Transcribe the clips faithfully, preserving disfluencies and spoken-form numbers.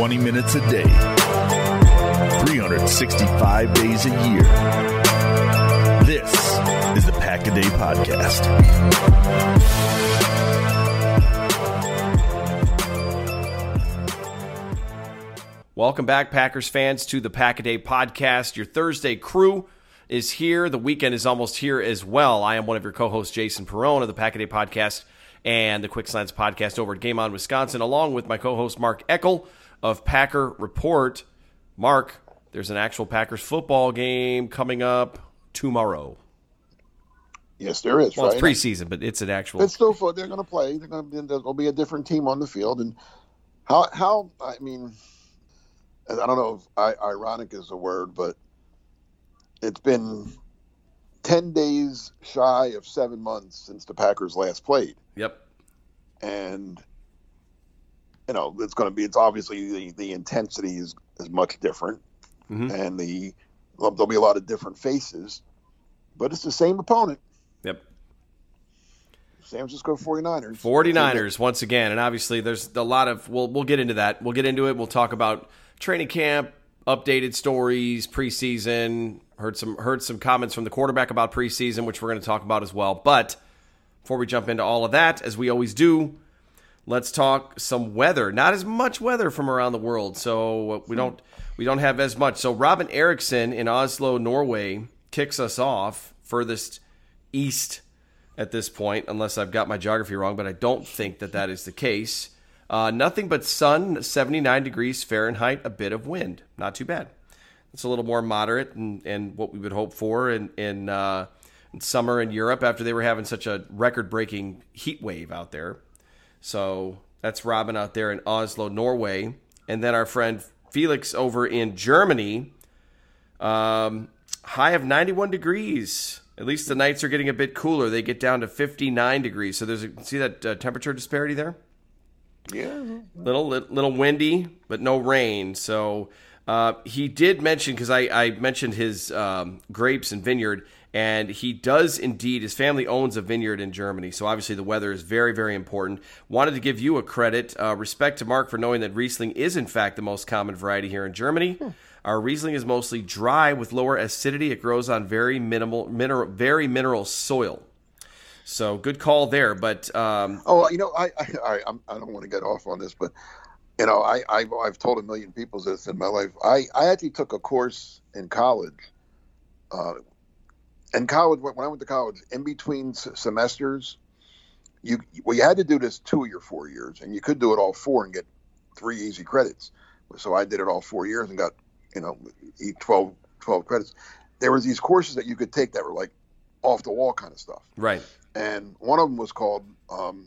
twenty minutes a day, three hundred sixty-five days a year. This is the Pack-A-Day Podcast. Welcome back, Packers fans, to the Pack-A-Day Podcast. Your Thursday crew is here. The weekend is almost here as well. I am one of your co-hosts, Jason Perrone of the Pack-A-Day Podcast and the Quick Slants Podcast over at Game On Wisconsin, along with my co-host, Mark Eckel of Packer Report. Mark, there's an actual Packers football game coming up tomorrow. Yes, there is. Well, right? It's preseason, but it's an actual. It's still fun. They're going to play. They're going to. There'll be a different team on the field, and how? How? I mean, I don't know if I, ironic is the word, but it's been ten days shy of seven months since the Packers last played. Yep. And you know, it's going to be. It's obviously the, the intensity is, is much different, mm-hmm. and the there'll be a lot of different faces, but it's the same opponent. Yep. San Francisco forty-niners. forty-niners once again, and obviously there's a lot of we'll we'll get into that. We'll get into it. We'll talk about training camp, updated stories, preseason. Heard some heard some comments from the quarterback about preseason, which we're going to talk about as well. But before we jump into all of that, as we always do, let's talk some weather. Not as much weather from around the world, so we don't we don't have as much. So Robin Eriksson in Oslo, Norway, kicks us off, furthest east at this point, unless I've got my geography wrong, but I don't think that that is the case. Uh, nothing but sun, seventy-nine degrees Fahrenheit, a bit of wind. Not too bad. It's a little more moderate and, and what we would hope for in, in, uh, in summer in Europe after they were having such a record-breaking heat wave out there. So that's Robin out there in Oslo, Norway. And then our friend Felix over in Germany, um, high of ninety-one degrees. At least the nights are getting a bit cooler. They get down to fifty-nine degrees. So there's a, see that uh, temperature disparity there? Yeah. Little little windy, but no rain. So uh, he did mention, because I, I mentioned his um, grapes and vineyard, and he does indeed, his family owns a vineyard in Germany. So obviously the weather is very, very important. Wanted to give you a credit, uh, respect to Mark for knowing that Riesling is in fact the most common variety here in Germany. Hmm. Our Riesling is mostly dry with lower acidity. It grows on very minimal, mineral, very mineral soil. So good call there. But um, oh, you know, I I I, I don't want to get off on this, but you know, I I've, I've told a million people this in my life. I, I actually took a course in college. Uh, in college, when I went to college, in between s- semesters, you well, you had to do this two of your four years, and you could do it all four and get three easy credits. So I did it all four years and got, you know, twelve, twelve credits. There was these courses that you could take that were like off the wall kind of stuff. Right. And one of them was called um,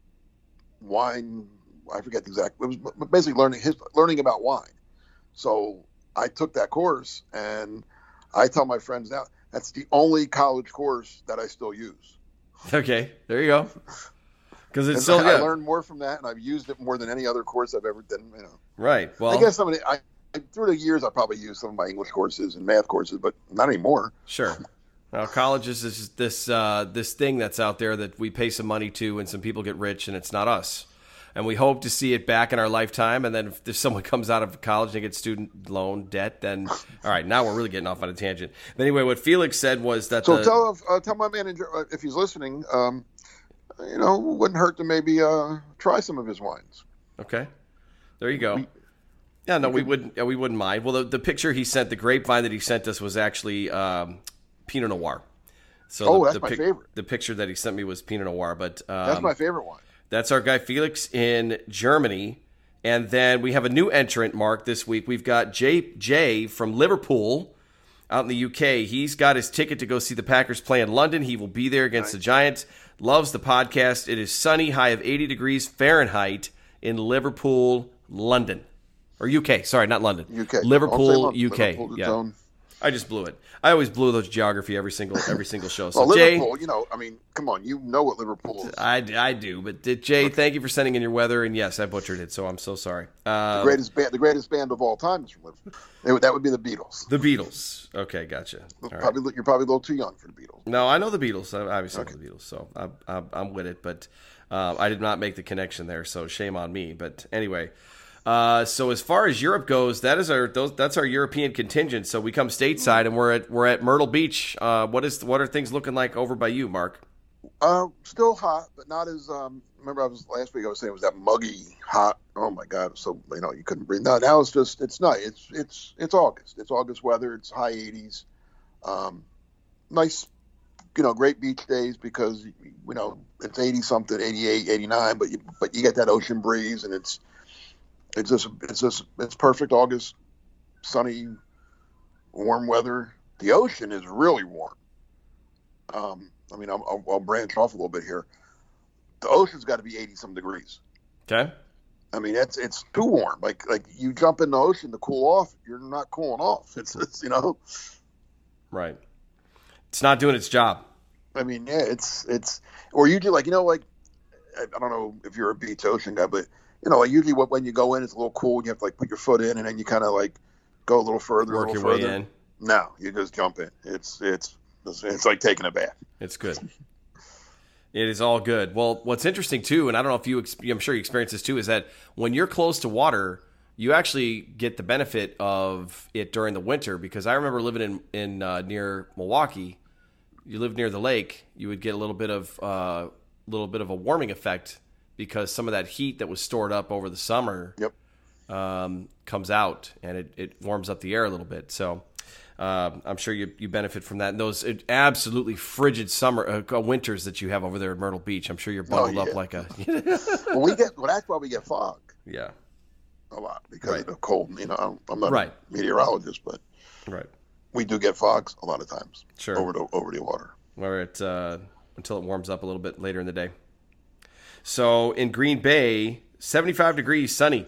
wine. I forget the exact. It was basically learning his learning about wine. So I took that course, and I tell my friends now that's the only college course that I still use. Okay, there you go. Because it's and still I good. learned more from that, and I've used it more than any other course I've ever done. You know. Right. Well, I guess some of the, I through the years I probably used some of my English courses and math courses, but not anymore. Sure. Well, college is just this uh, this thing that's out there that we pay some money to, and some people get rich, and it's not us. And we hope to see it back in our lifetime. And then if, if someone comes out of college and they get student loan debt, then all right, now we're really getting off on a tangent. But anyway, what Felix said was that. So the, tell uh, tell my manager uh, if he's listening. Um, you know, wouldn't hurt to maybe uh, try some of his wines. Okay, there you go. Yeah, no, we wouldn't. Yeah, we wouldn't mind. Well, the, the picture he sent, the grapevine that he sent us, was actually um, Pinot Noir. So oh, the, that's the my pic- favorite. The picture that he sent me was Pinot Noir, but um, that's my favorite one. That's our guy Felix in Germany, and then we have a new entrant, Mark, this week. We've got Jay Jay from Liverpool, out in the U K. He's got his ticket to go see the Packers play in London. He will be there against nice. the Giants. Loves the podcast. It is sunny, high of eighty degrees Fahrenheit in Liverpool, London. Or U K. Sorry, not London. U K. Liverpool, U K. Liverpool, yeah. I just blew it. I always blew those geography every single every single show. So well, Jay, Liverpool, you know, I mean, come on, you know what Liverpool is. I, I do, but Jay, okay. Thank you for sending in your weather, and yes, I butchered it, so I'm so sorry. Uh, the greatest band, the greatest band of all time is from Liverpool. It, that would be the Beatles. The Beatles. Okay, gotcha. All probably right. You're probably a little too young for the Beatles. No, I know the Beatles. I obviously okay. know the Beatles, so I'm I'm, I'm with it. But uh, I did not make the connection there, so shame on me. But anyway. Uh, so as far as Europe goes, that is our those, that's our European contingent. So we come stateside, and we're at we're at Myrtle Beach. Uh, what is what are things looking like over by you, Mark? Uh, still hot, but not as. Um, remember, I was last week. I was saying it was that muggy hot. Oh my God! So you know you couldn't breathe. No, now it's just it's nice. It's it's it's August. It's August weather. It's high eighties. Um, nice, you know, great beach days because you know it's eighty something, eighty-eight, eighty-nine, but you but you get that ocean breeze, and it's it's just it's just it's perfect August, sunny, warm weather. The ocean is really warm. Um, I mean, I'll, I'll, I'll branch off a little bit here. The ocean's got to be eighty some degrees. Okay. I mean, it's it's too warm. Like like you jump in the ocean to cool off, you're not cooling off. It's, it's you know. Right. It's not doing its job. I mean, yeah, it's it's or usually like you know like I, I don't know if you're a beach ocean guy, but you know like usually what, when you go in, it's a little cool. And you have to like put your foot in, and then you kind of like go a little further, Work a little your further. way in. No, you just jump in. It's it's it's like taking a bath. It's good. It is all good. Well, what's interesting too, and I don't know if you, I'm sure you experience this too, is that when you're close to water, you actually get the benefit of it during the winter. Because I remember living in in uh, near Milwaukee. You live near the lake, you would get a little bit of a uh, little bit of a warming effect because some of that heat that was stored up over the summer Yep. um, comes out and it, it warms up the air a little bit. So. Uh, I'm sure you, you benefit from that. And those absolutely frigid summer uh, winters that you have over there at Myrtle Beach, I'm sure you're bundled Oh, yeah. up like a. Well, we get well. That's why we get fog Yeah. a lot because Right. of the cold. You know, I'm, I'm not Right. a meteorologist, but Right. we do get fogs a lot of times. Sure. Over the over the water. Where it uh, until it warms up a little bit later in the day. So in Green Bay, seventy-five degrees, sunny.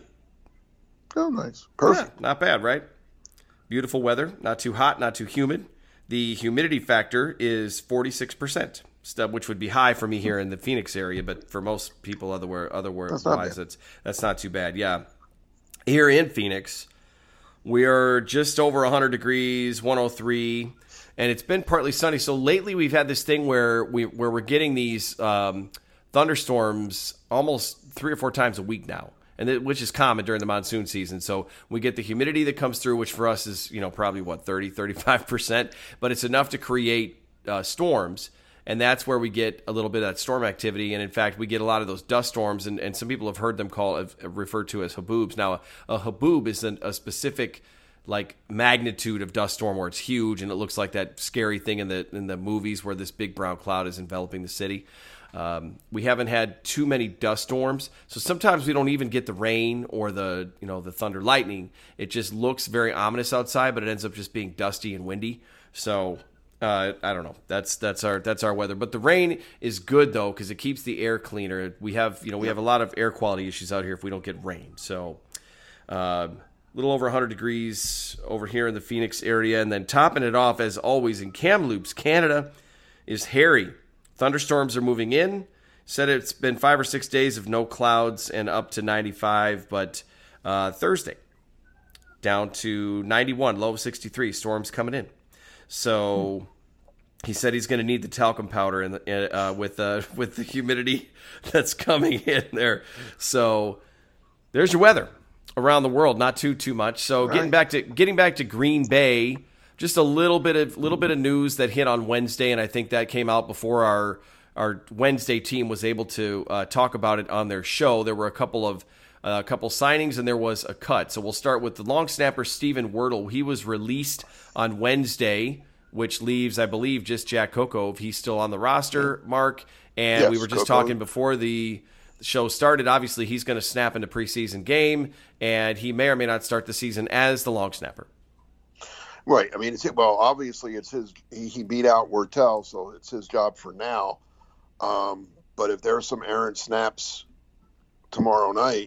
Oh, nice, perfect. Yeah, not bad, right? Beautiful weather, not too hot, not too humid. The humidity factor is forty-six percent, which would be high for me here in the Phoenix area, but for most people otherwhere, otherwise, That's that's that's not too bad. Yeah, here in Phoenix, we are just over one hundred degrees, one oh three, and it's been partly sunny. So lately, we've had this thing where we where we're getting these um, thunderstorms almost three or four times a week now. And it, which is common during the monsoon season. So we get the humidity that comes through, which for us is, you know, probably what, thirty, thirty-five percent, but it's enough to create uh, storms. And that's where we get a little bit of that storm activity. And in fact, we get a lot of those dust storms, and, and some people have heard them called, have referred to as haboobs. Now, a, a haboob is an, a specific like magnitude of dust storm where it's huge and it looks like that scary thing in the in the movies where this big brown cloud is enveloping the city. Um, we haven't had too many dust storms, so sometimes we don't even get the rain or the you know the thunder lightning. It just looks very ominous outside, but it ends up just being dusty and windy. So uh, I don't know. That's that's our that's our weather. But the rain is good though because it keeps the air cleaner. We have you know we have a lot of air quality issues out here if we don't get rain. So a uh, little over one hundred degrees over here in the Phoenix area, and then topping it off as always in Kamloops, Canada, is Harry. Thunderstorms are moving in. Said it's been five or six days of no clouds and up to ninety-five, but uh, Thursday down to ninety-one, low of sixty-three. Storms coming in. So he said he's going to need the talcum powder in the, uh, with uh, with the humidity that's coming in there. So there's your weather around the world. Not too too much. So Right. getting back to getting back to Green Bay. Just a little bit of little bit of news that hit on Wednesday, and I think that came out before our our Wednesday team was able to uh, talk about it on their show. There were a couple of uh, a couple signings, and there was a cut. So we'll start with the long snapper Stephen Wordle. He was released on Wednesday, which leaves, I believe, just Jack Kokov. He's still on the roster, Mark. And Yes, we were just Kokov. talking before the show started. Obviously, he's going to snap in the preseason game, and he may or may not start the season as the long snapper. Right. I mean, it's well, obviously, it's his. He, he beat out Wortel, so it's his job for now. Um, but if there's some errant snaps tomorrow night,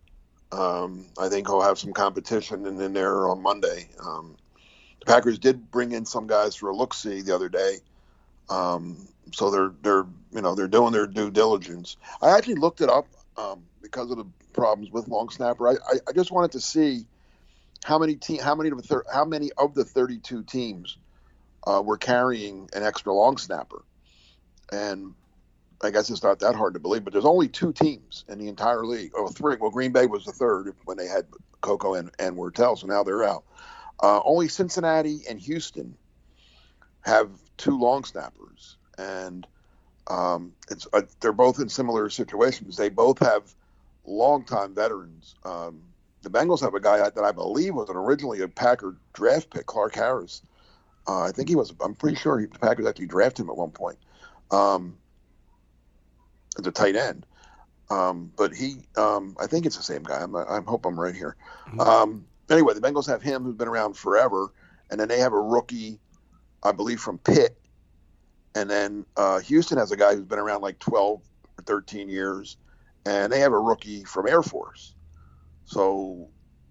um, I think he'll have some competition in, in there on Monday. Um, the Packers did bring in some guys for a look-see the other day, um, so they're they're you know they're doing their due diligence. I actually looked it up um, because of the problems with long snapper. I, I, I just wanted to see. How many te- How many of the thir- how many of the thirty-two teams uh, were carrying an extra long snapper? And I guess it's not that hard to believe, but there's only two teams in the entire league. Oh, three. Well, Green Bay was the third when they had Coco and, and Wurtel, so now they're out. Uh, only Cincinnati and Houston have two long snappers, and um, it's uh, they're both in similar situations. They both have longtime veterans. Um, the Bengals have a guy that I believe was an originally a Packer draft pick, Clark Harris. Uh, I think he was. I'm pretty sure he, the Packers actually drafted him at one point um, as a tight end. Um, but he, um, I think it's the same guy. I'm, I hope I'm right here. Um, anyway, the Bengals have him, who's been around forever, and then they have a rookie, I believe, from Pitt. And then uh, Houston has a guy who's been around like twelve or thirteen years, and they have a rookie from Air Force. So,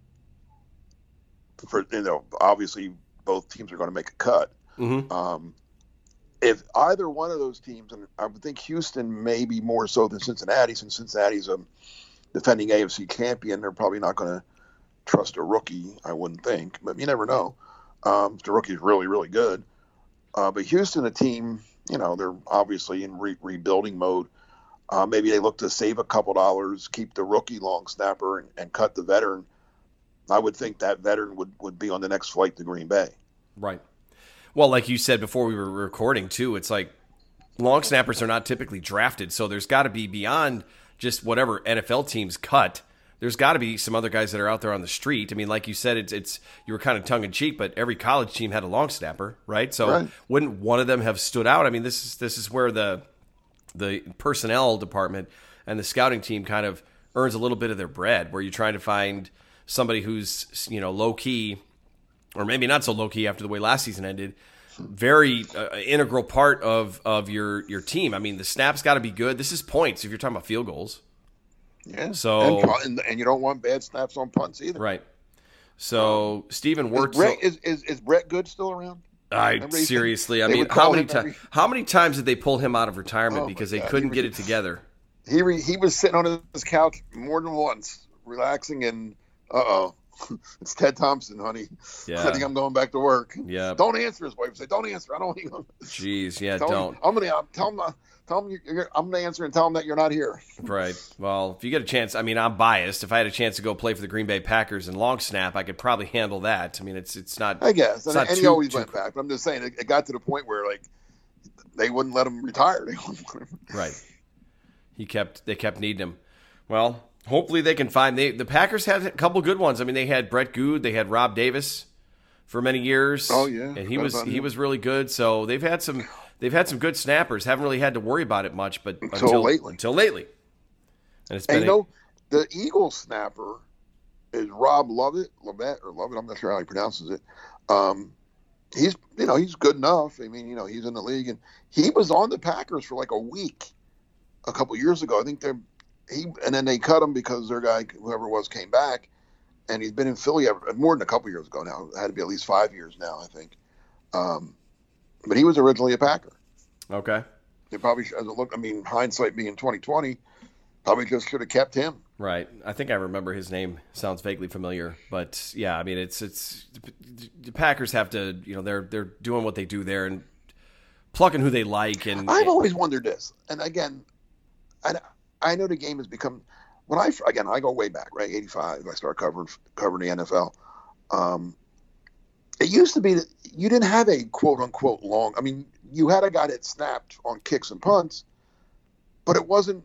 for you know, obviously both teams are going to make a cut. Mm-hmm. Um, if either one of those teams, and I would think Houston may be more so than Cincinnati, since Cincinnati's a defending A F C champion, they're probably not going to trust a rookie, I wouldn't think, but you never know. Um, if the rookie's really, really good. Uh, but Houston, a team, you know, they're obviously in re- rebuilding mode. Uh, maybe they look to save a couple dollars, keep the rookie long snapper, and, and cut the veteran. I would think that veteran would, would be on the next flight to Green Bay. Right. Well, like you said before we were recording, too, it's like long snappers are not typically drafted, so there's got to be beyond just whatever N F L teams cut. There's got to be some other guys that are out there on the street. I mean, like you said, it's it's you were kind of tongue in cheek, but every college team had a long snapper, right? So right. Wouldn't one of them have stood out? I mean, this is this is where the the personnel department and the scouting team kind of earns a little bit of their bread, where you're trying to find somebody who's, you know, low key, or maybe not so low key after the way last season ended. Very uh, integral part of of your your team. I mean, the snaps got to be good. This is points if you're talking about field goals. Yeah. So and, and, and you don't want bad snaps on punts either. Right. So um, Stephen Wirtz. Is Brett, is, is, is Brett Good still around? I seriously. I mean, how many times? How many times did they pull him out of retirement oh because they God. couldn't he get was, it together? He re, he was sitting on his couch more than once, relaxing, and uh oh, it's Ted Thompson, honey. Yeah. I think I'm going back to work. Yeah. Don't answer. His wife say, "Don't answer. I don't." Jeez. Yeah. tell don't. Him, I'm gonna I'm, tell him. Tell him you're, I'm gonna answer and tell him that you're not here. Right. Well, if you get a chance, I mean, I'm biased. If I had a chance to go play for the Green Bay Packers and long snap, I could probably handle that. I mean, it's it's not. I guess, and, not and too, he always too, went back. But I'm just saying, it, it got to the point where like they wouldn't let him retire. They wouldn't let him. Right. He kept. They kept needing him. Well, hopefully they can find. They the Packers had a couple good ones. I mean, they had Brett Good. They had Rob Davis for many years. Oh yeah, and he was he was really good. So they've had some. They've had some good snappers. Haven't really had to worry about it much, but until, until lately. Until lately. And it's and been you know, the Eagles snapper is Rob Lovett, Lovett or Lovett. I'm not sure how he pronounces it. Um, he's you know he's good enough. I mean you know he's in the league, and he was on the Packers for like a week a couple years ago. I think they're he and then they cut him because their guy whoever it was came back, and he's been in Philly more than a couple years ago now. It had to be at least five years now, I think. Um, But he was originally a Packer. Okay. They probably, as it looked, I mean, hindsight being twenty twenty, probably just should have kept him. Right. I think I remember his name. Sounds vaguely familiar, but yeah, I mean, it's it's the Packers have to, you know, they're they're doing what they do there and plucking who they like. And I've always wondered this, and again, I I know the game has become when I again I go way back, right, eighty-five. I started covering covering the N F L. Um, It used to be that you didn't have a quote-unquote long – I mean, you had a guy that snapped on kicks and punts, but it wasn't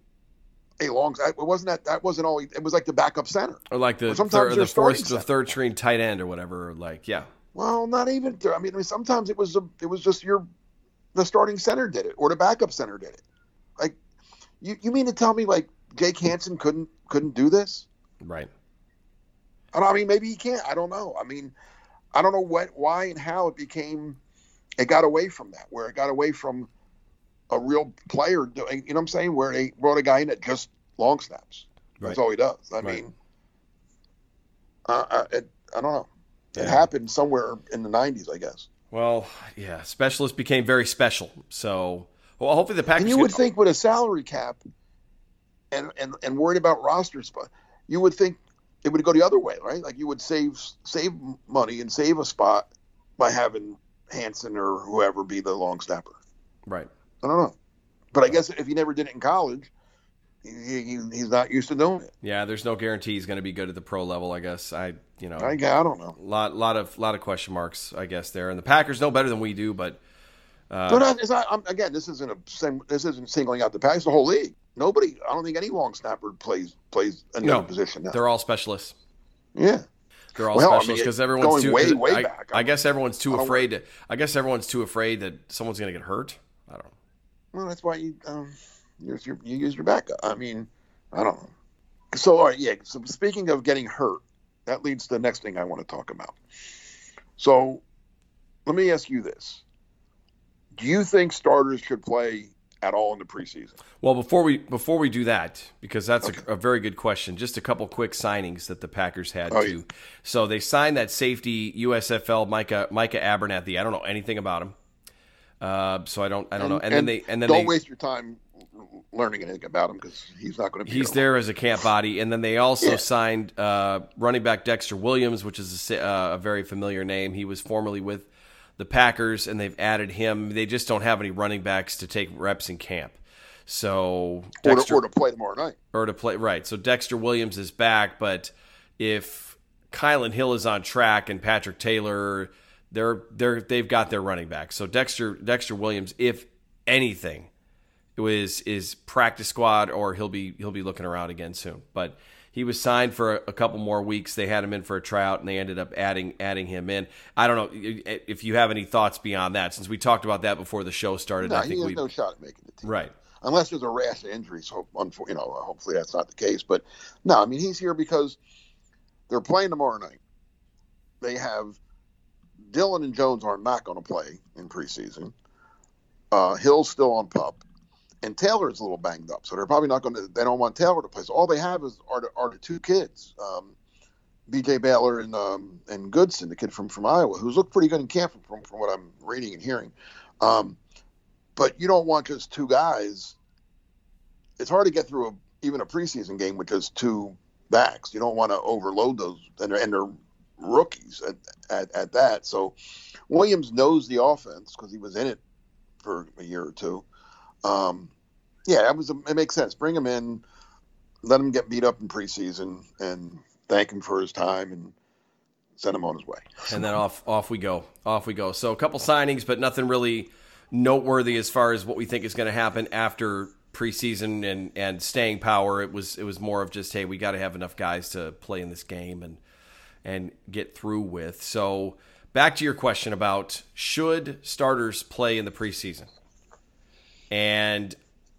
a long – it wasn't that – that wasn't always – it was like the backup center. Or like the, or sometimes third, the, fourth, the center. third string tight end or whatever. Like, yeah. Well, not even – I mean, sometimes it was a, it was just your – the starting center did it or the backup center did it. Like, you, you mean to tell me, like, Jake Hansen couldn't couldn't do this? Right. I, don't, I mean, maybe he can't. I don't know. I mean – I don't know what, why, and how it became. It got away from that, where it got away from a real player doing. You know what I'm saying? Where they brought a guy in that just long snaps. That's right. all he does. I right. mean, uh, I, it, I don't know. It yeah. happened somewhere in the nineties, I guess. Well, yeah, specialists became very special. So, well, hopefully the Packers. And you would think with a salary cap, and and and worried about roster spot, you would think. It would go the other way, right? Like you would save save money and save a spot by having Hansen or whoever be the long snapper. Right. I don't know. But I guess if he never did it in college, he, he, he's not used to doing it. Yeah, there's no guarantee he's going to be good at the pro level. I guess I, you know, I, I don't know. Lot, lot of, lot of question marks. I guess there, and the Packers know better than we do. But uh, no, no, it's not, I'm, again, this isn't a this isn't singling out the Packers. The whole league. Nobody. I don't think any long snapper plays plays any no, other position now. They're all specialists. Yeah. They're all well, specialists because I mean, everyone's too. Way, way I, back. I guess everyone's too afraid want... to. I guess everyone's too afraid that someone's going to get hurt. I don't know. Well, that's why you um, use your you use your backup. I mean, I don't know. So, all right, yeah. So, speaking of getting hurt, that leads to the next thing I want to talk about. So, let me ask you this: do you think starters should play at all in the preseason? Well, before we before we do that, because that's okay. a, a very good question. Just a couple quick signings that the Packers had oh, too. Yeah. So they signed that safety U S F L Micah Micah Abernathy. I don't know anything about him, uh, so I don't I don't and, know. And, and then they and then don't they, waste your time learning anything about him because he's not going to be. He's there as a camp body, and then they also yeah. signed uh, running back Dexter Williams, which is a, uh, a very familiar name. He was formerly with the Packers, and they've added him. They just don't have any running backs to take reps in camp. So Dexter, or, to, or to play tomorrow night. Or to play, right. So Dexter Williams is back, but if Kylan Hill is on track and Patrick Taylor, they're they're they've got their running back. So Dexter Dexter Williams, if anything, is is practice squad, or he'll be he'll be looking around again soon. But he was signed for a, a couple more weeks. They had him in for a tryout, and they ended up adding adding him in. I don't know if you have any thoughts beyond that, since we talked about that before the show started. No, I think he has we no shot at making the team. Right. Unless there's a rash of injuries, so you know, hopefully that's not the case. But no, I mean he's here because they're playing tomorrow night. They have Dillon and Jones are not going to play in preseason. Uh, Hill's still on PUP, and Taylor's a little banged up, so they're probably not going to. They don't want Taylor to play. So all they have is are the, are the two kids, um, B J Baylor and um, and Goodson, the kid from, from Iowa, who's looked pretty good in camp from from what I'm reading and hearing. Um, But you don't want just two guys. It's hard to get through a, even a preseason game with just two backs. You don't want to overload those, and they're, and they're rookies at, at, at that. So Williams knows the offense because he was in it for a year or two. Um, yeah, that was a, it makes sense. Bring him in, let him get beat up in preseason, and thank him for his time, and send him on his way. And then off off we go. Off we go. So a couple signings, but nothing really noteworthy as far as what we think is going to happen after preseason and, and staying power. It was it was more of just, hey, we got to have enough guys to play in this game and and get through with. So back to your question about should starters play in the preseason, and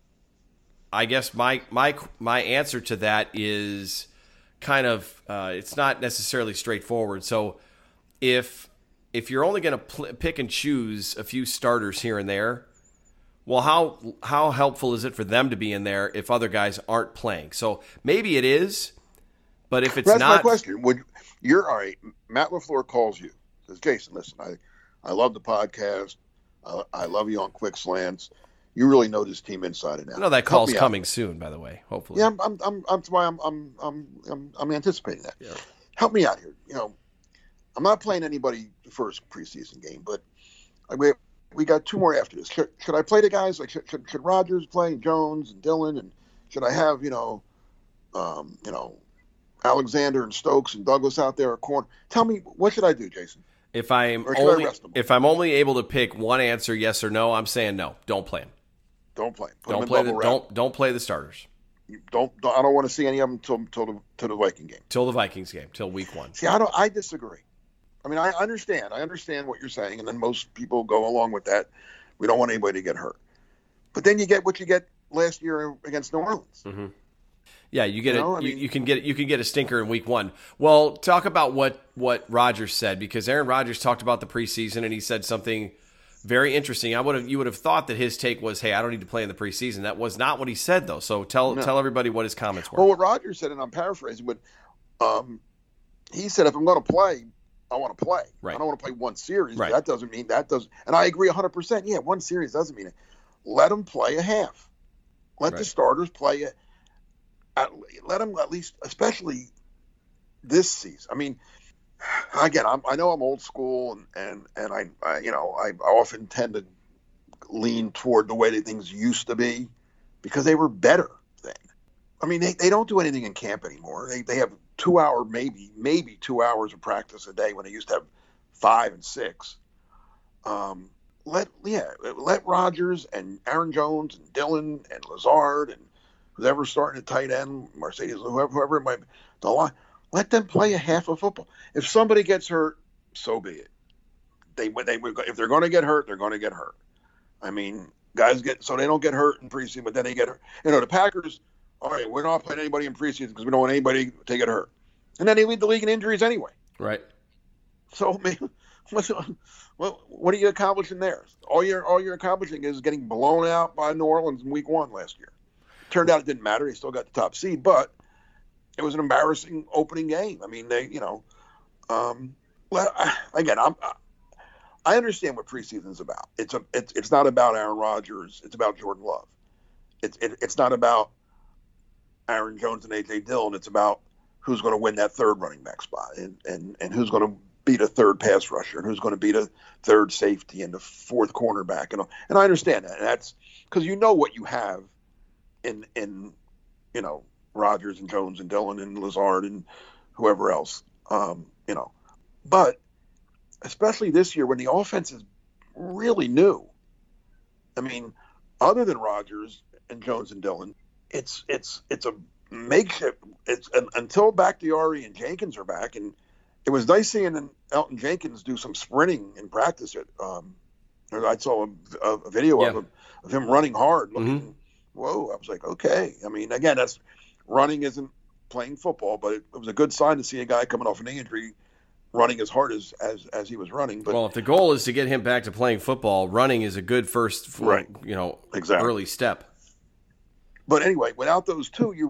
I guess my my my answer to that is kind of uh, it's not necessarily straightforward. So if if you're only going to pl- pick and choose a few starters here and there, well, how how helpful is it for them to be in there if other guys aren't playing? So maybe it is, but if it's That's not, my question. Would you're all right? Matt LaFleur calls you, says, Jason, listen, I I love the podcast. I, I love you on Quick Slants. You really know this team inside and out. No, that call's coming out. soon, by the way. Hopefully, yeah. I'm I'm I'm that's why I'm I'm I'm I'm, I'm anticipating that. Yeah. Help me out here. You know, I'm not playing anybody the first preseason game, but we we got two more after this. Should, should I play the guys like should, should should Rodgers play, Jones and Dillon, and should I have you know, um, you know, Alexander and Stokes and Douglas out there at corner? Tell me, what should I do, Jason? If I'm only if I'm only able to pick one answer, yes or no, I'm saying no. Don't play them. Don't play. Put don't play the wrap. don't don't play the starters. You don't, don't I don't want to see any of them till till the till the Viking game. Till the Vikings game. Till week one. See, I don't. I disagree. I mean, I understand. I understand what you're saying, and then most people go along with that. We don't want anybody to get hurt. But then you get what you get last year against New Orleans. Mm-hmm. Yeah, you get you it. know, I you, mean, you can get you can get a stinker in week one. Well, talk about what what Rodgers said, because Aaron Rodgers talked about the preseason and he said something very interesting. I would have you would have thought that his take was, "Hey, I don't need to play in the preseason." That was not what he said, though. So tell no. tell everybody what his comments were. Well, what Rodgers said, and I'm paraphrasing, but um, he said, "If I'm going to play, I want to play. Right. I don't want to play one series. Right. That doesn't mean that doesn't." And I agree one hundred percent. Yeah, one series doesn't mean it. Let them play a half. Let right. the starters play it. Let them at least, especially this season. I mean, again, I'm, I know I'm old school, and and and I, I you know I often tend to lean toward the way that things used to be because they were better then. I mean, they, they don't do anything in camp anymore. They they have two hour, maybe, maybe two hours of practice a day when they used to have five and six. Um, let yeah, let Rodgers and Aaron Jones and Dillon and Lazard and whoever's starting at tight end, Mercedes, whoever, whoever it might be, the line, let them play a half of football. If somebody gets hurt, so be it. They they if they're going to get hurt, they're going to get hurt. I mean, guys get so they don't get hurt in preseason, but then they get hurt. You know, the Packers. All right, we're not playing anybody in preseason because we don't want anybody to get hurt, and then they lead the league in injuries anyway. Right. So, I mean, what's, what what are you accomplishing there? All you're all you're accomplishing is getting blown out by New Orleans in Week One last year. Turned out it didn't matter; they still got the top seed, but it was an embarrassing opening game. I mean, they, you know, um, well, again, I'm. I understand what preseason is about. It's a, it's it's not about Aaron Rodgers. It's about Jordan Love. It's it, it's not about Aaron Jones and A J Dillon. It's about who's going to win that third running back spot and, and, and who's going to beat a third pass rusher and who's going to beat a third safety and the fourth cornerback. And, and I understand that. And that's because you know what you have in, in you know, Rodgers and Jones and Dillon and Lazard and whoever else, um, you know. But especially this year when the offense is really new. I mean, other than Rodgers and Jones and Dillon, it's it's it's a makeshift. It's uh, until Bakhtiari and Jenkins are back, and it was nice seeing Elton Jenkins do some sprinting in practice. At um, I saw a, a video yeah. of him of him running hard. Looking, mm-hmm. Whoa! I was like, okay. I mean, again, that's running isn't playing football, but it, it was a good sign to see a guy coming off an injury running as hard as, as as he was running. But well, if the goal is to get him back to playing football, running is a good first, right. you know, exactly. early step. But anyway, without those two, you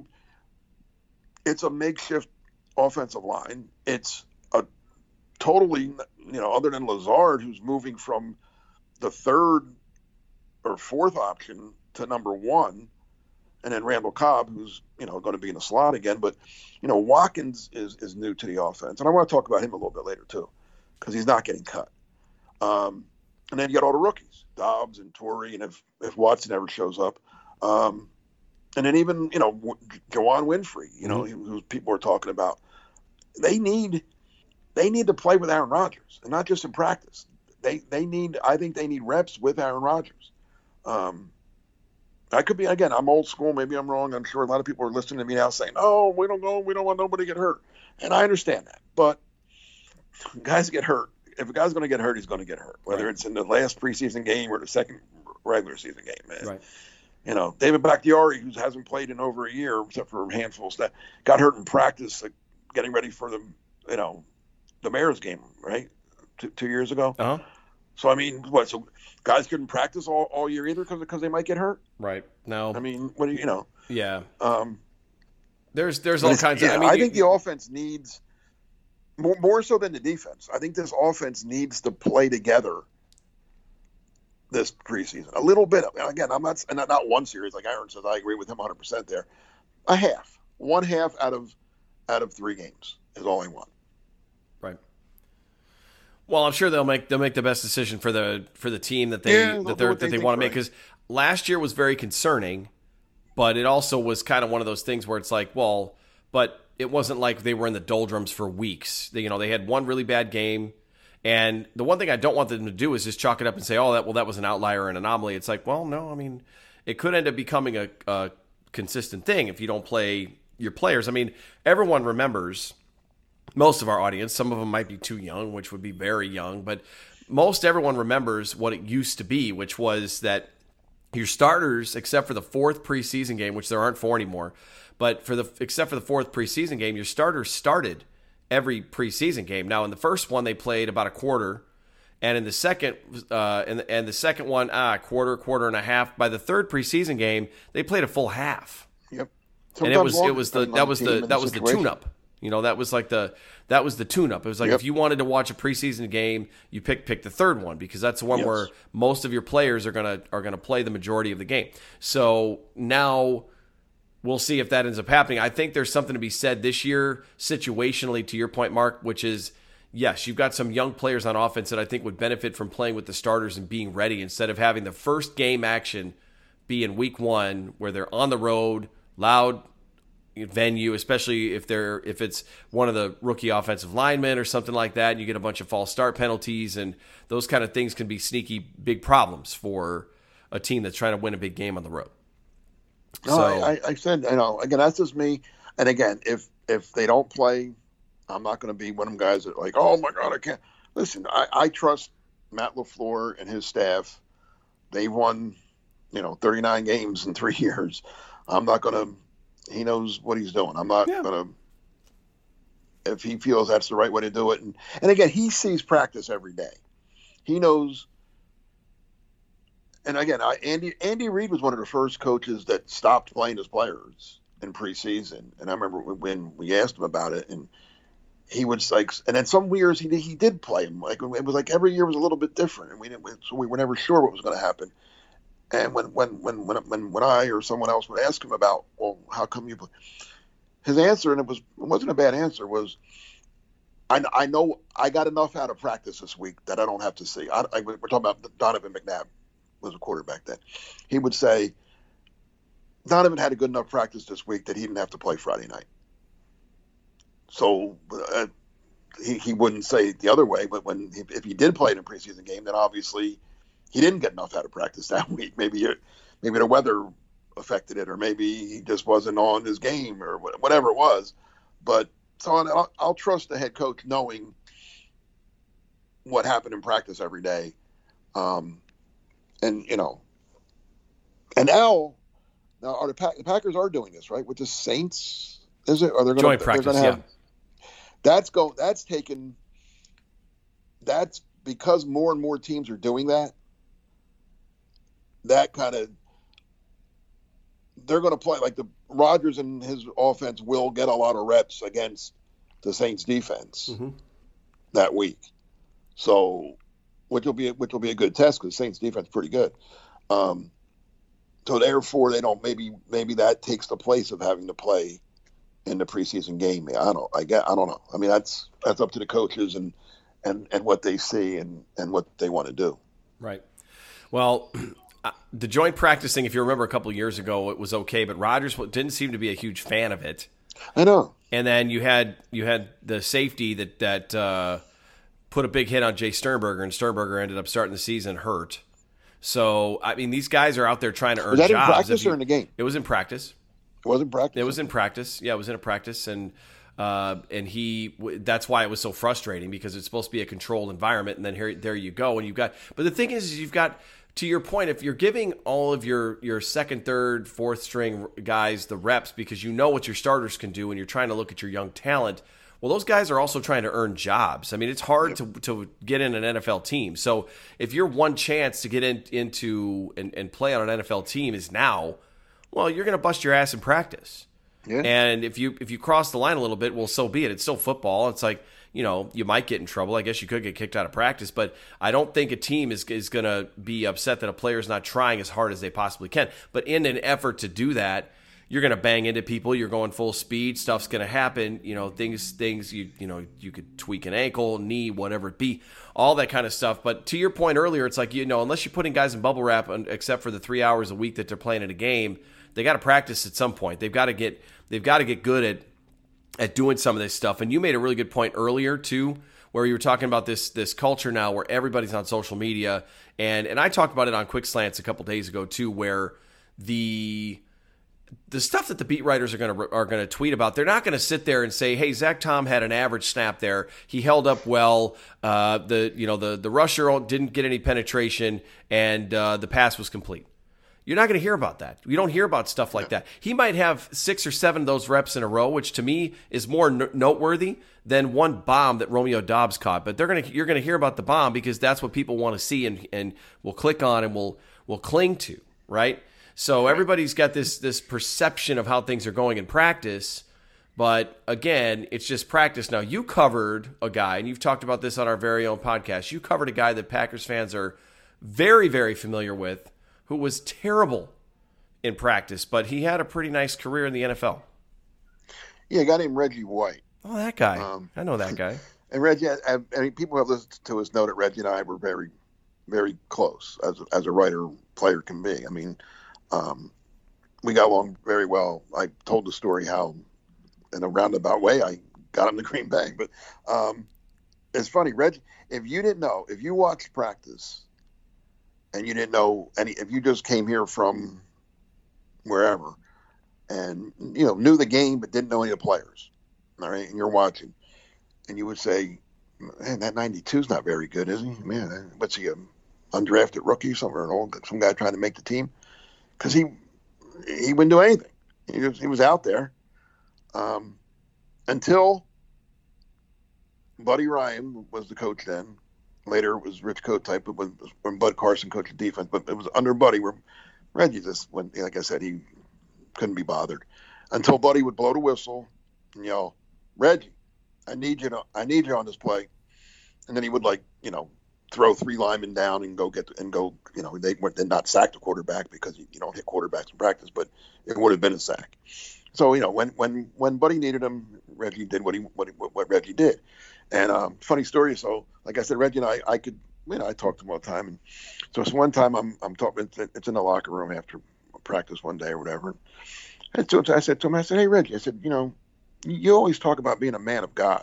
it's a makeshift offensive line. It's a totally, you know, other than Lazard, who's moving from the third or fourth option to number one, and then Randall Cobb, who's, you know, going to be in the slot again. But, you know, Watkins is, is new to the offense. And I want to talk about him a little bit later, too, because he's not getting cut. Um, and then you got all the rookies, Dobbs and Torrey, and if, if Watson ever shows up. Um, and then even, you know, Juwan Winfrey, you know, mm-hmm. who people are talking about. They need they need to play with Aaron Rodgers, and not just in practice. They they need, I think they need reps with Aaron Rodgers. Um I could be, again, I'm old school. Maybe I'm wrong. I'm sure a lot of people are listening to me now saying, oh, we don't go, we don't want nobody to get hurt. And I understand that. But guys get hurt. If a guy's going to get hurt, he's going to get hurt, whether right. it's in the last preseason game or the second regular season game. Man. Right. You know, David Bakhtiari, who hasn't played in over a year, except for a handful of stuff, got hurt in practice, like, getting ready for the, you know, the Bears game, right? Two, two years ago. Uh-huh. So, I mean, what, so guys couldn't practice all, all year either because because they might get hurt? Right. No. I mean, what do you, you know? Yeah. Um, there's there's all kinds yeah, of, I mean. I you, think the offense needs, more, more so than the defense, I think this offense needs to play together this preseason. A little bit. Of, again, I'm not, not, not one series, like Aaron says, I agree with him one hundred percent there. A half. One half out of out of three games is all I want. Right. Well, I'm sure they'll make they'll make the best decision for the for the team that they yeah, that they that they want to make, because last year was very concerning, but it also was kind of one of those things where it's like, well, but it wasn't like they were in the doldrums for weeks. They, you know, they had one really bad game, and the one thing I don't want them to do is just chalk it up and say, oh, that well that was an outlier, an anomaly. It's like, well, no, I mean, it could end up becoming a, a consistent thing if you don't play your players. I mean, everyone remembers. Most of our audience, some of them might be too young, which would be very young, but most everyone remembers what it used to be, which was that your starters, except for the fourth preseason game, which there aren't four anymore, but for the except for the fourth preseason game, your starters started every preseason game. Now, in the first one, they played about a quarter, and in the second, uh, and and the second one, ah, quarter, quarter and a half. By the third preseason game, they played a full half. Yep, Sometimes and it was it was the that was the that was the tune-up. You know, that was like the that was the tune-up. It was like, yep. if you wanted to watch a preseason game, you pick pick the third one, because that's the one yes. where most of your players are gonna are gonna play the majority of the game. So now we'll see if that ends up happening. I think there's something to be said this year situationally, to your point, Mark, which is yes, you've got some young players on offense that I think would benefit from playing with the starters and being ready instead of having the first game action be in week one where they're on the road, loud venue, especially if they're if it's one of the rookie offensive linemen or something like that, and you get a bunch of false start penalties, and those kind of things can be sneaky big problems for a team that's trying to win a big game on the road. No, so, I, I said, you know, again, that's just me. And again, if if they don't play, I'm not going to be one of them guys that like, oh my God, I can't. Listen, I, I trust Matt LaFleur and his staff. They've won, you know, thirty-nine games in three years. I'm not going to. He knows what he's doing. I'm not yeah. going to. If he feels that's the right way to do it, and and again, he sees practice every day. He knows. And again, I, Andy Andy Reid was one of the first coaches that stopped playing his players in preseason. And I remember when we asked him about it, and he was like, and then some years he he did play him. Like it was like every year was a little bit different, and we didn't. So we were never sure what was going to happen. And when when when when when when I or someone else would ask him about, well, how come you play? His answer, and it was it wasn't a bad answer, was, I I know I got enough out of practice this week that I don't have to see. I, I, we're talking about Donovan McNabb was a quarterback then. He would say Donovan had a good enough practice this week that he didn't have to play Friday night. So uh, he, he wouldn't say it the other way, but when he, if he did play in a preseason game, then obviously he didn't get enough out of practice that week. Maybe it, maybe the weather affected it, or maybe he just wasn't on his game, or whatever it was. But so I'll, I'll trust the head coach knowing what happened in practice every day. Um, and, you know, and now, now are the, Pack, the Packers are doing this, right? With the Saints, is it? Are they going joint practice? Have, yeah. That's go. That's taken. That's because more and more teams are doing that. That kind of, they're going to play like the Rodgers and his offense will get a lot of reps against the Saints defense mm-hmm. that week. So, which will be which will be a good test because Saints defense is pretty good. Um, so therefore, they don't maybe maybe that takes the place of having to play in the preseason game. I don't I get I don't know. I mean that's that's up to the coaches and and, and what they see and, and what they want to do. Right. Well, the joint practicing, if you remember a couple of years ago, it was okay, but Rodgers didn't seem to be a huge fan of it. I know. And then you had you had the safety that that uh, put a big hit on Jay Sternberger, and Sternberger ended up starting the season hurt. So I mean, these guys are out there trying to earn jobs. Was that jobs. in practice you, or in the game? It was in practice. It was in practice. It was in practice. Yeah, it was in a practice, and uh, and he. That's why it was so frustrating because it's supposed to be a controlled environment, and then here, there you go, and you've got. But the thing is, is you've got. To your point, if you're giving all of your, your second, third, fourth string guys the reps because you know what your starters can do and you're trying to look at your young talent, well, those guys are also trying to earn jobs. I mean, it's hard to to get in an N F L team. So if your one chance to get in, into and, and play on an N F L team is now, well, you're going to bust your ass in practice. Yeah. And if you if you cross the line a little bit, well, so be it. It's still football. It's like, you know, you might get in trouble. I guess you could get kicked out of practice, but I don't think a team is is going to be upset that a player is not trying as hard as they possibly can. But in an effort to do that, you're going to bang into people. You're going full speed. Stuff's going to happen. You know, things things you you know you could tweak an ankle, knee, whatever it be, all that kind of stuff. But to your point earlier, it's like, you know, unless you're putting guys in bubble wrap, except for the three hours a week that they're playing in a game, they got to practice at some point. They've got to get they've got to get good at. at doing some of this stuff. And you made a really good point earlier too, where you were talking about this this culture now where everybody's on social media. And and I talked about it on Quick Slants a couple days ago too, where the the stuff that the beat writers are going to are going to tweet about, they're not going to sit there and say, "Hey, Zach Tom had an average snap there. He held up well. Uh, the you know the the rusher didn't get any penetration, and uh, the pass was complete." You're not going to hear about that. You don't hear about stuff like that. He might have six or seven of those reps in a row, which to me is more n- noteworthy than one bomb that Romeo Doubs caught. But they're going to you're going to hear about the bomb because that's what people want to see and and will click on and will will cling to, right? So everybody's got this this perception of how things are going in practice. But again, it's just practice. Now, you covered a guy, and you've talked about this on our very own podcast. You covered a guy that Packers fans are very, very familiar with, who was terrible in practice, but he had a pretty nice career in the N F L. Yeah, a guy named Reggie White. Oh, that guy. Um, I know that guy. and Reggie, I, I mean, people have listened to us know that Reggie and I were very, very close as as a writer player can be. I mean, um, we got along very well. I told the story how, in a roundabout way, I got him to Green Bay. But um, it's funny, Reggie. If you didn't know, if you watched practice, and you didn't know any, if you just came here from wherever, and you know knew the game but didn't know any of the players, all right, and you're watching, and you would say, "Man, that ninety-two is not very good, is he? Man, what's he, an undrafted rookie, somewhere, an old, some guy trying to make the team?" Because he he wouldn't do anything. He was he was out there um, until Buddy Ryan was the coach then. Later it was Rich Kotite, but when, when Bud Carson coached the defense, but it was under Buddy where Reggie just when like I said he couldn't be bothered until Buddy would blow the whistle and yell, "Reggie, I need you to, I need you on this play," and then he would like you know throw three linemen down and go get and go you know they weren't then not sack the quarterback because you, you don't hit quarterbacks in practice, but it would have been a sack. So you know when when when Buddy needed him, Reggie did what he what what, what Reggie did. And um, funny story. So, like I said, Reggie and I, I could, you know, I talked to him all the time. And so, it's one time I'm, I'm talking. It's in the locker room after practice one day or whatever. And so I said to him, I said, "Hey, Reggie," I said, "You know, you always talk about being a man of God."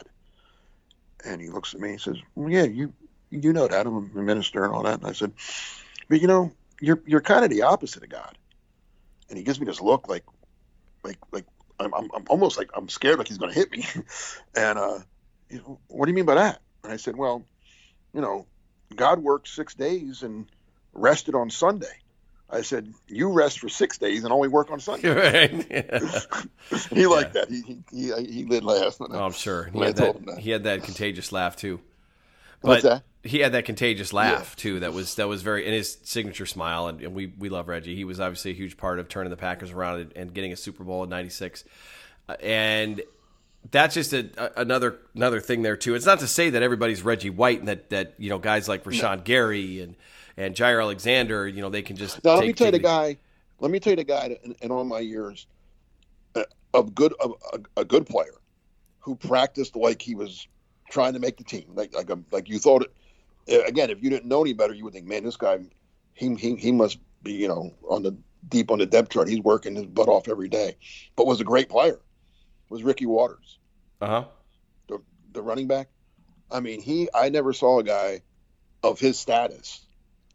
And he looks at me and says, "Well, yeah, you, you know that I'm a minister and all that." And I said, "But you know, you're, you're kind of the opposite of God." And he gives me this look like, like, like I'm, I'm, I'm almost like I'm scared, like he's going to hit me. and uh. You know, what do you mean by that? And I said, well, you know, God worked six days and rested on Sunday. I said, you rest for six days and only work on Sunday. Right. Yeah. he yeah. liked that. He he he, he did laugh. Oh, I'm sure. He I had, told that, him that. he had that contagious laugh too. But What's that? He had that contagious laugh yeah. too. That was that was very in his signature smile, and, and we we love Reggie. He was obviously a huge part of turning the Packers around and, and getting a Super Bowl in ninety-six. Uh, and that's just a, a, another another thing there too. It's not to say that everybody's Reggie White and that, that you know guys like Rashawn no. Gary and and Jair Alexander, you know, they can just. Now take, let me tell you the take guy. Let me tell you the guy that in, in all my years uh, of good of a, a good player who practiced like he was trying to make the team, like like a, like you thought it. Again, if you didn't know any better, you would think, man, this guy, he he he must be you know on the deep on the depth chart. He's working his butt off every day, but was a great player. Was Ricky Waters. Uh-huh. The the running back. I mean, he I never saw a guy of his status.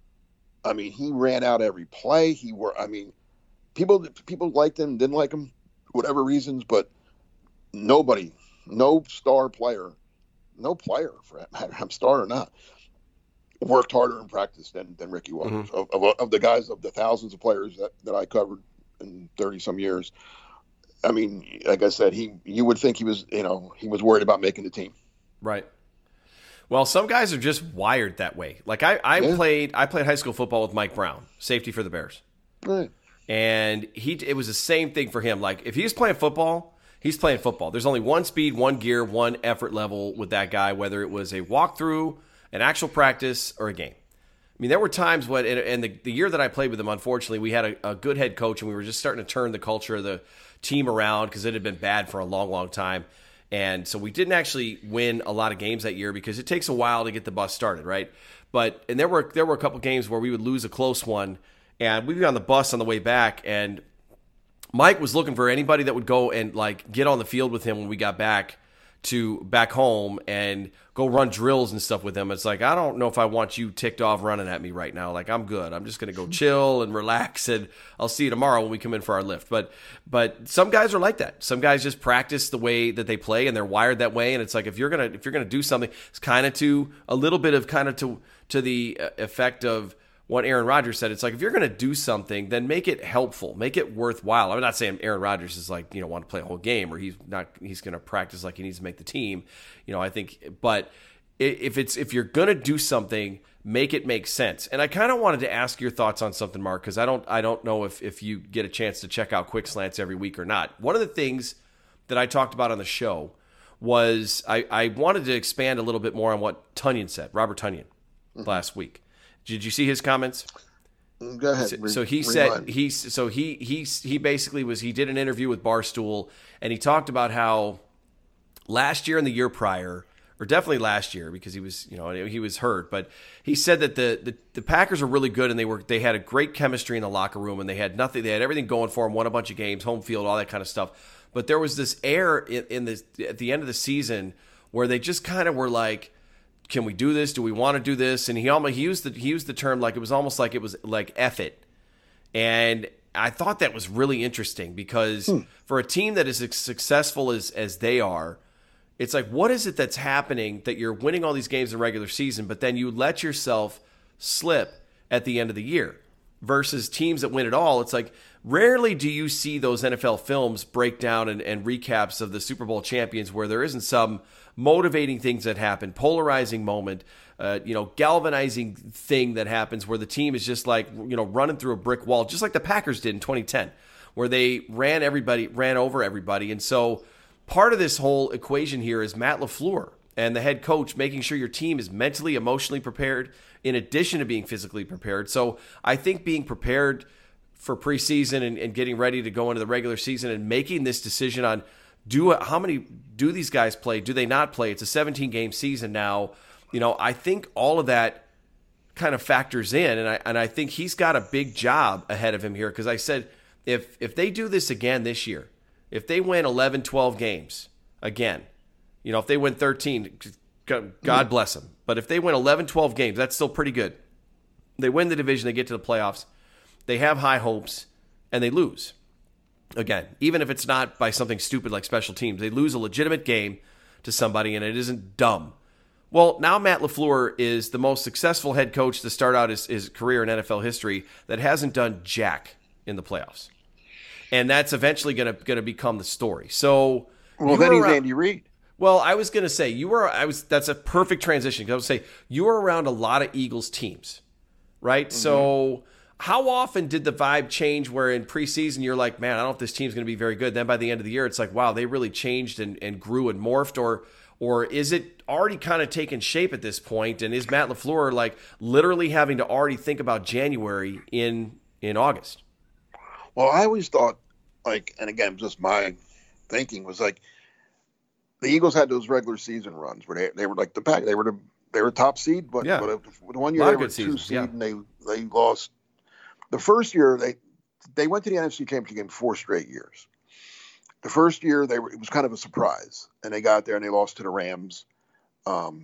I mean, he ran out every play. He were I mean, people people liked him, didn't like him, whatever reasons, but nobody, no star player, no player for that matter, I'm star or not, worked harder in practice than, than Ricky Waters. Mm-hmm. Of, of of the guys, of the thousands of players that, that I covered in thirty some years. I mean, like I said, he you would think he was, you know, he was worried about making the team. Right. Well, some guys are just wired that way. Like I, I yeah. played I played high school football with Mike Brown, safety for the Bears. Right. And he it was the same thing for him. Like if he's playing football, he's playing football. There's only one speed, one gear, one effort level with that guy, whether it was a walkthrough, an actual practice, or a game. I mean, there were times when, and the, the year that I played with him, unfortunately, we had a, a good head coach, and we were just starting to turn the culture of the team around because it had been bad for a long, long time. And so we didn't actually win a lot of games that year because it takes a while to get the bus started, right? But and there were there were a couple games where we would lose a close one, and we'd be on the bus on the way back, and Mike was looking for anybody that would go and like get on the field with him when we got back to back home and go run drills and stuff with him. It's like, I don't know if I want you ticked off running at me right now. Like, I'm good. I'm just going to go chill and relax, and I'll see you tomorrow when we come in for our lift. But but some guys are like that. Some guys just practice the way that they play, and they're wired that way. And it's like, if you're going to if you're going to do something, it's kind of to a little bit of kind of to to the effect of what Aaron Rodgers said. It's like, if you're going to do something, then make it helpful, make it worthwhile. I'm not saying Aaron Rodgers is like, you know, want to play a whole game, or he's not, he's going to practice like he needs to make the team. You know, I think, but if it's, if you're going to do something, make it make sense. And I kind of wanted to ask your thoughts on something, Mark, because I don't, I don't know if, if you get a chance to check out Quick Slants every week or not. One of the things that I talked about on the show was I, I wanted to expand a little bit more on what Tonyan said, Robert Tonyan, mm-hmm. last week. Did you see his comments? Go ahead. So, so he said he so he he he basically was he did an interview with Barstool, and he talked about how last year and the year prior, or definitely last year because he was, you know, he was hurt. But he said that the, the, the Packers were really good and they were they had a great chemistry in the locker room and they had nothing. They had everything going for them. Won a bunch of games, home field, all that kind of stuff. But there was this air in, in the at the end of the season where they just kind of were like, "Can we do this? Do we want to do this?" And he almost he used the he used the term like it was almost like it was like F it. And I thought that was really interesting because hmm. for a team that is as successful as as they are, it's like, what is it that's happening that you're winning all these games in regular season, but then you let yourself slip at the end of the year versus teams that win it all? It's like rarely do you see those N F L films break down and, and recaps of the Super Bowl champions where there isn't some motivating things that happen, polarizing moment, uh, you know, galvanizing thing that happens where the team is just like, you know, running through a brick wall, just like the Packers did in twenty ten, where they ran everybody, ran over everybody. And so part of this whole equation here is Matt LaFleur and the head coach making sure your team is mentally, emotionally prepared in addition to being physically prepared. So I think being prepared for preseason and, and getting ready to go into the regular season and making this decision on do how many do these guys play? Do they not play? It's a seventeen game season now. You know, I think all of that kind of factors in, and I and I think he's got a big job ahead of him here because I said if if they do this again this year, if they win eleven, twelve games again, you know, if they win thirteen, God bless them. But if they win eleven, twelve games, that's still pretty good. They win the division, they get to the playoffs, they have high hopes, and they lose. Again, even if it's not by something stupid like special teams, they lose a legitimate game to somebody, and it isn't dumb. Well, now Matt LaFleur is the most successful head coach to start out his, his career in N F L history that hasn't done jack in the playoffs. And that's eventually going to going to become the story. So, well, then he's around, Andy Reid. Well, I was going to say you were. I was. That's a perfect transition because I would say you were around a lot of Eagles teams, right? Mm-hmm. So, how often did the vibe change? Where in preseason you're like, man, I don't know if this team's going to be very good. Then by the end of the year, it's like, wow, they really changed and, and grew and morphed, or or is it already kind of taken shape at this point? And is Matt LaFleur like literally having to already think about January in in August? Well, I always thought, like, and again, just my thinking was like, the Eagles had those regular season runs where they they were like the pack, they were the they were top seed, but, yeah. but the one year they were two seasons, seed yeah. and they they lost. The first year they they went to the N F C Championship game four straight years. The first year they were it was kind of a surprise, and they got there and they lost to the Rams. Um,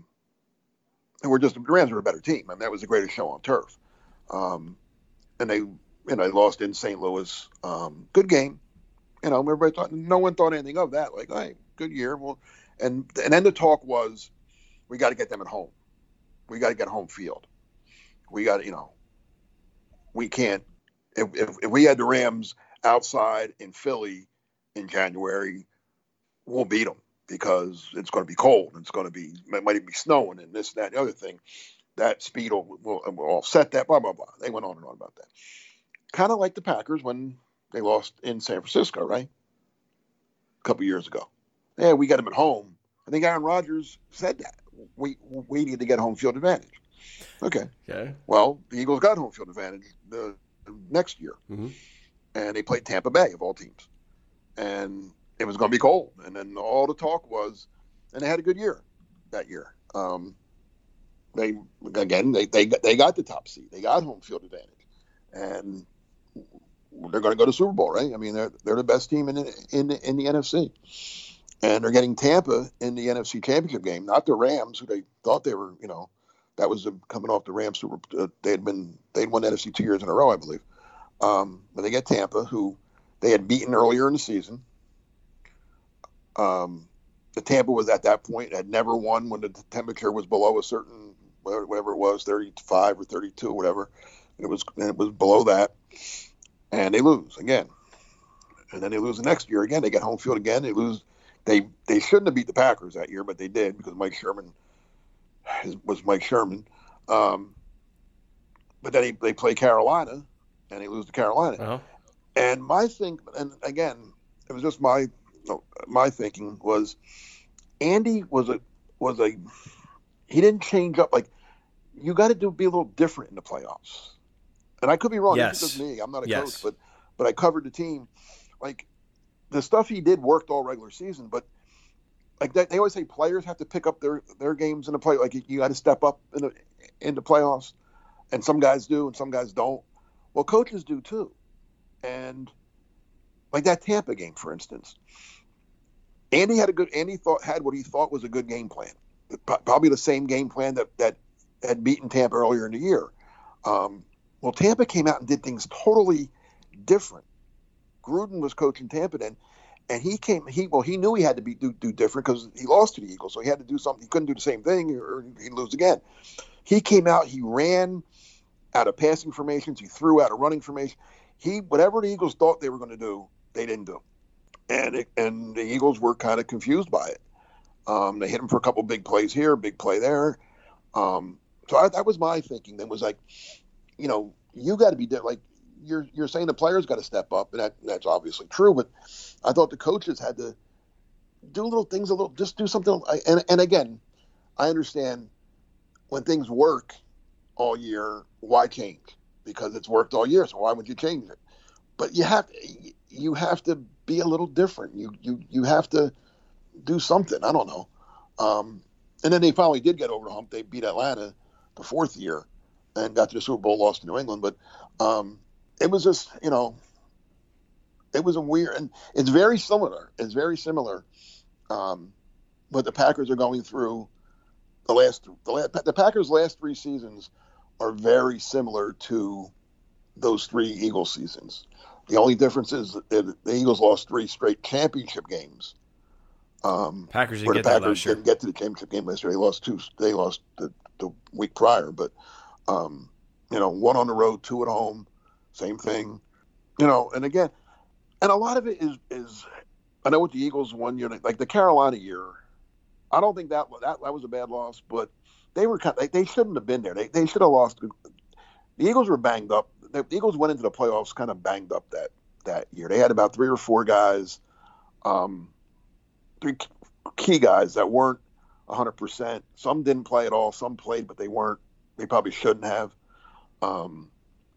and we're just the Rams were a better team. I mean, that was the greatest show on turf. Um, and they. You know, they lost in Saint Louis. Um, good game. You know, everybody thought no one thought anything of that. Like, hey, good year. Well, and and then the talk was, we got to get them at home. We got to get home field. We got to, you know, we can't. If, if if we had the Rams outside in Philly in January, we'll beat them because it's going to be cold. And it's going to be it might even be snowing and this, that, and the other thing. That speed will will, will offset that. Blah blah blah. They went on and on about that. Kind of like the Packers when they lost in San Francisco, right? A couple years ago. Yeah, we got them at home. I think Aaron Rodgers said that. We we need to get home field advantage. Okay. Okay. Well, the Eagles got home field advantage the, the next year. Mm-hmm. And they played Tampa Bay, of all teams. And it was going to be cold. And then all the talk was, and they had a good year that year. Um, they, again, they, they, they got the top seed. They got home field advantage. And they're going to go to Super Bowl, right? I mean, they're they're the best team in in in the N F C, and they're getting Tampa in the N F C Championship game, not the Rams, who they thought they were. You know, that was coming off the Rams Super. Uh, they had been they'd won the N F C two years in a row, I believe. Um, but they get Tampa, who they had beaten earlier in the season. Um, the Tampa was at that point had never won when the temperature was below a certain whatever it was, thirty-five or thirty-two, or whatever. It was it was below that, and they lose again, and then they lose the next year again. They get home field again. They lose. They they shouldn't have beat the Packers that year, but they did because Mike Sherman was Mike Sherman. Um, but then they, they play Carolina, and they lose to Carolina. Uh-huh. And my think, and again, it was just my no, my thinking was, Andy was a was a he didn't change up like you got to do be a little different in the playoffs. And I could be wrong. Yes. This is just me. I'm not a yes. coach, but but I covered the team. Like the stuff he did worked all regular season, but like they, they always say players have to pick up their, their games in the play. Like you, you got to step up in the in the playoffs, and some guys do and some guys don't. Well, coaches do too, and like that Tampa game, for instance. Andy had a good. Andy thought had what he thought was a good game plan. Probably the same game plan that that had beaten Tampa earlier in the year. Um, well, Tampa came out and did things totally different. Gruden was coaching Tampa then, and he came. He well, he knew he had to be do, do different because he lost to the Eagles, so he had to do something. He couldn't do the same thing, or he'd lose again. He came out. He ran out of passing formations. He threw out a running formation. He whatever the Eagles thought they were going to do, they didn't do, and it, and the Eagles were kind of confused by it. Um, they hit him for a couple big plays here, big play there. Um, so I, that was my thinking. Then was like, you know, you got to be like you're you're saying the players got to step up, and that, that's obviously true. But I thought the coaches had to do little things, a little, just do something. And and again, I understand when things work all year, why change? Because it's worked all year, so why would you change it? But you have you have to be a little different. You you you have to do something. I don't know. Um, and then they finally did get over the hump. They beat Atlanta the fourth year and got to the Super Bowl, lost to New England. But um, it was just, you know, it was a weird, and it's very similar. It's very similar. Um, what the Packers are going through the last, the last, the Packers' last three seasons are very similar to those three Eagles seasons. The only difference is that the Eagles lost three straight championship games. Um, Packers didn't where get the that Packers last year. didn't get to the championship game last year. They lost two. They lost the, the week prior, but um, you know, one on the road, two at home, same thing. You know, and again, and a lot of it is is I know with the Eagles one year, like the Carolina year, I don't think that that that was a bad loss, but they were kind of, they, they shouldn't have been there. They they should have lost. The Eagles were banged up. The Eagles went into the playoffs kind of banged up that that year. They had about three or four guys. Um, Three key guys that weren't one hundred percent. Some didn't play at all. Some played, but they weren't. They probably shouldn't have. Um,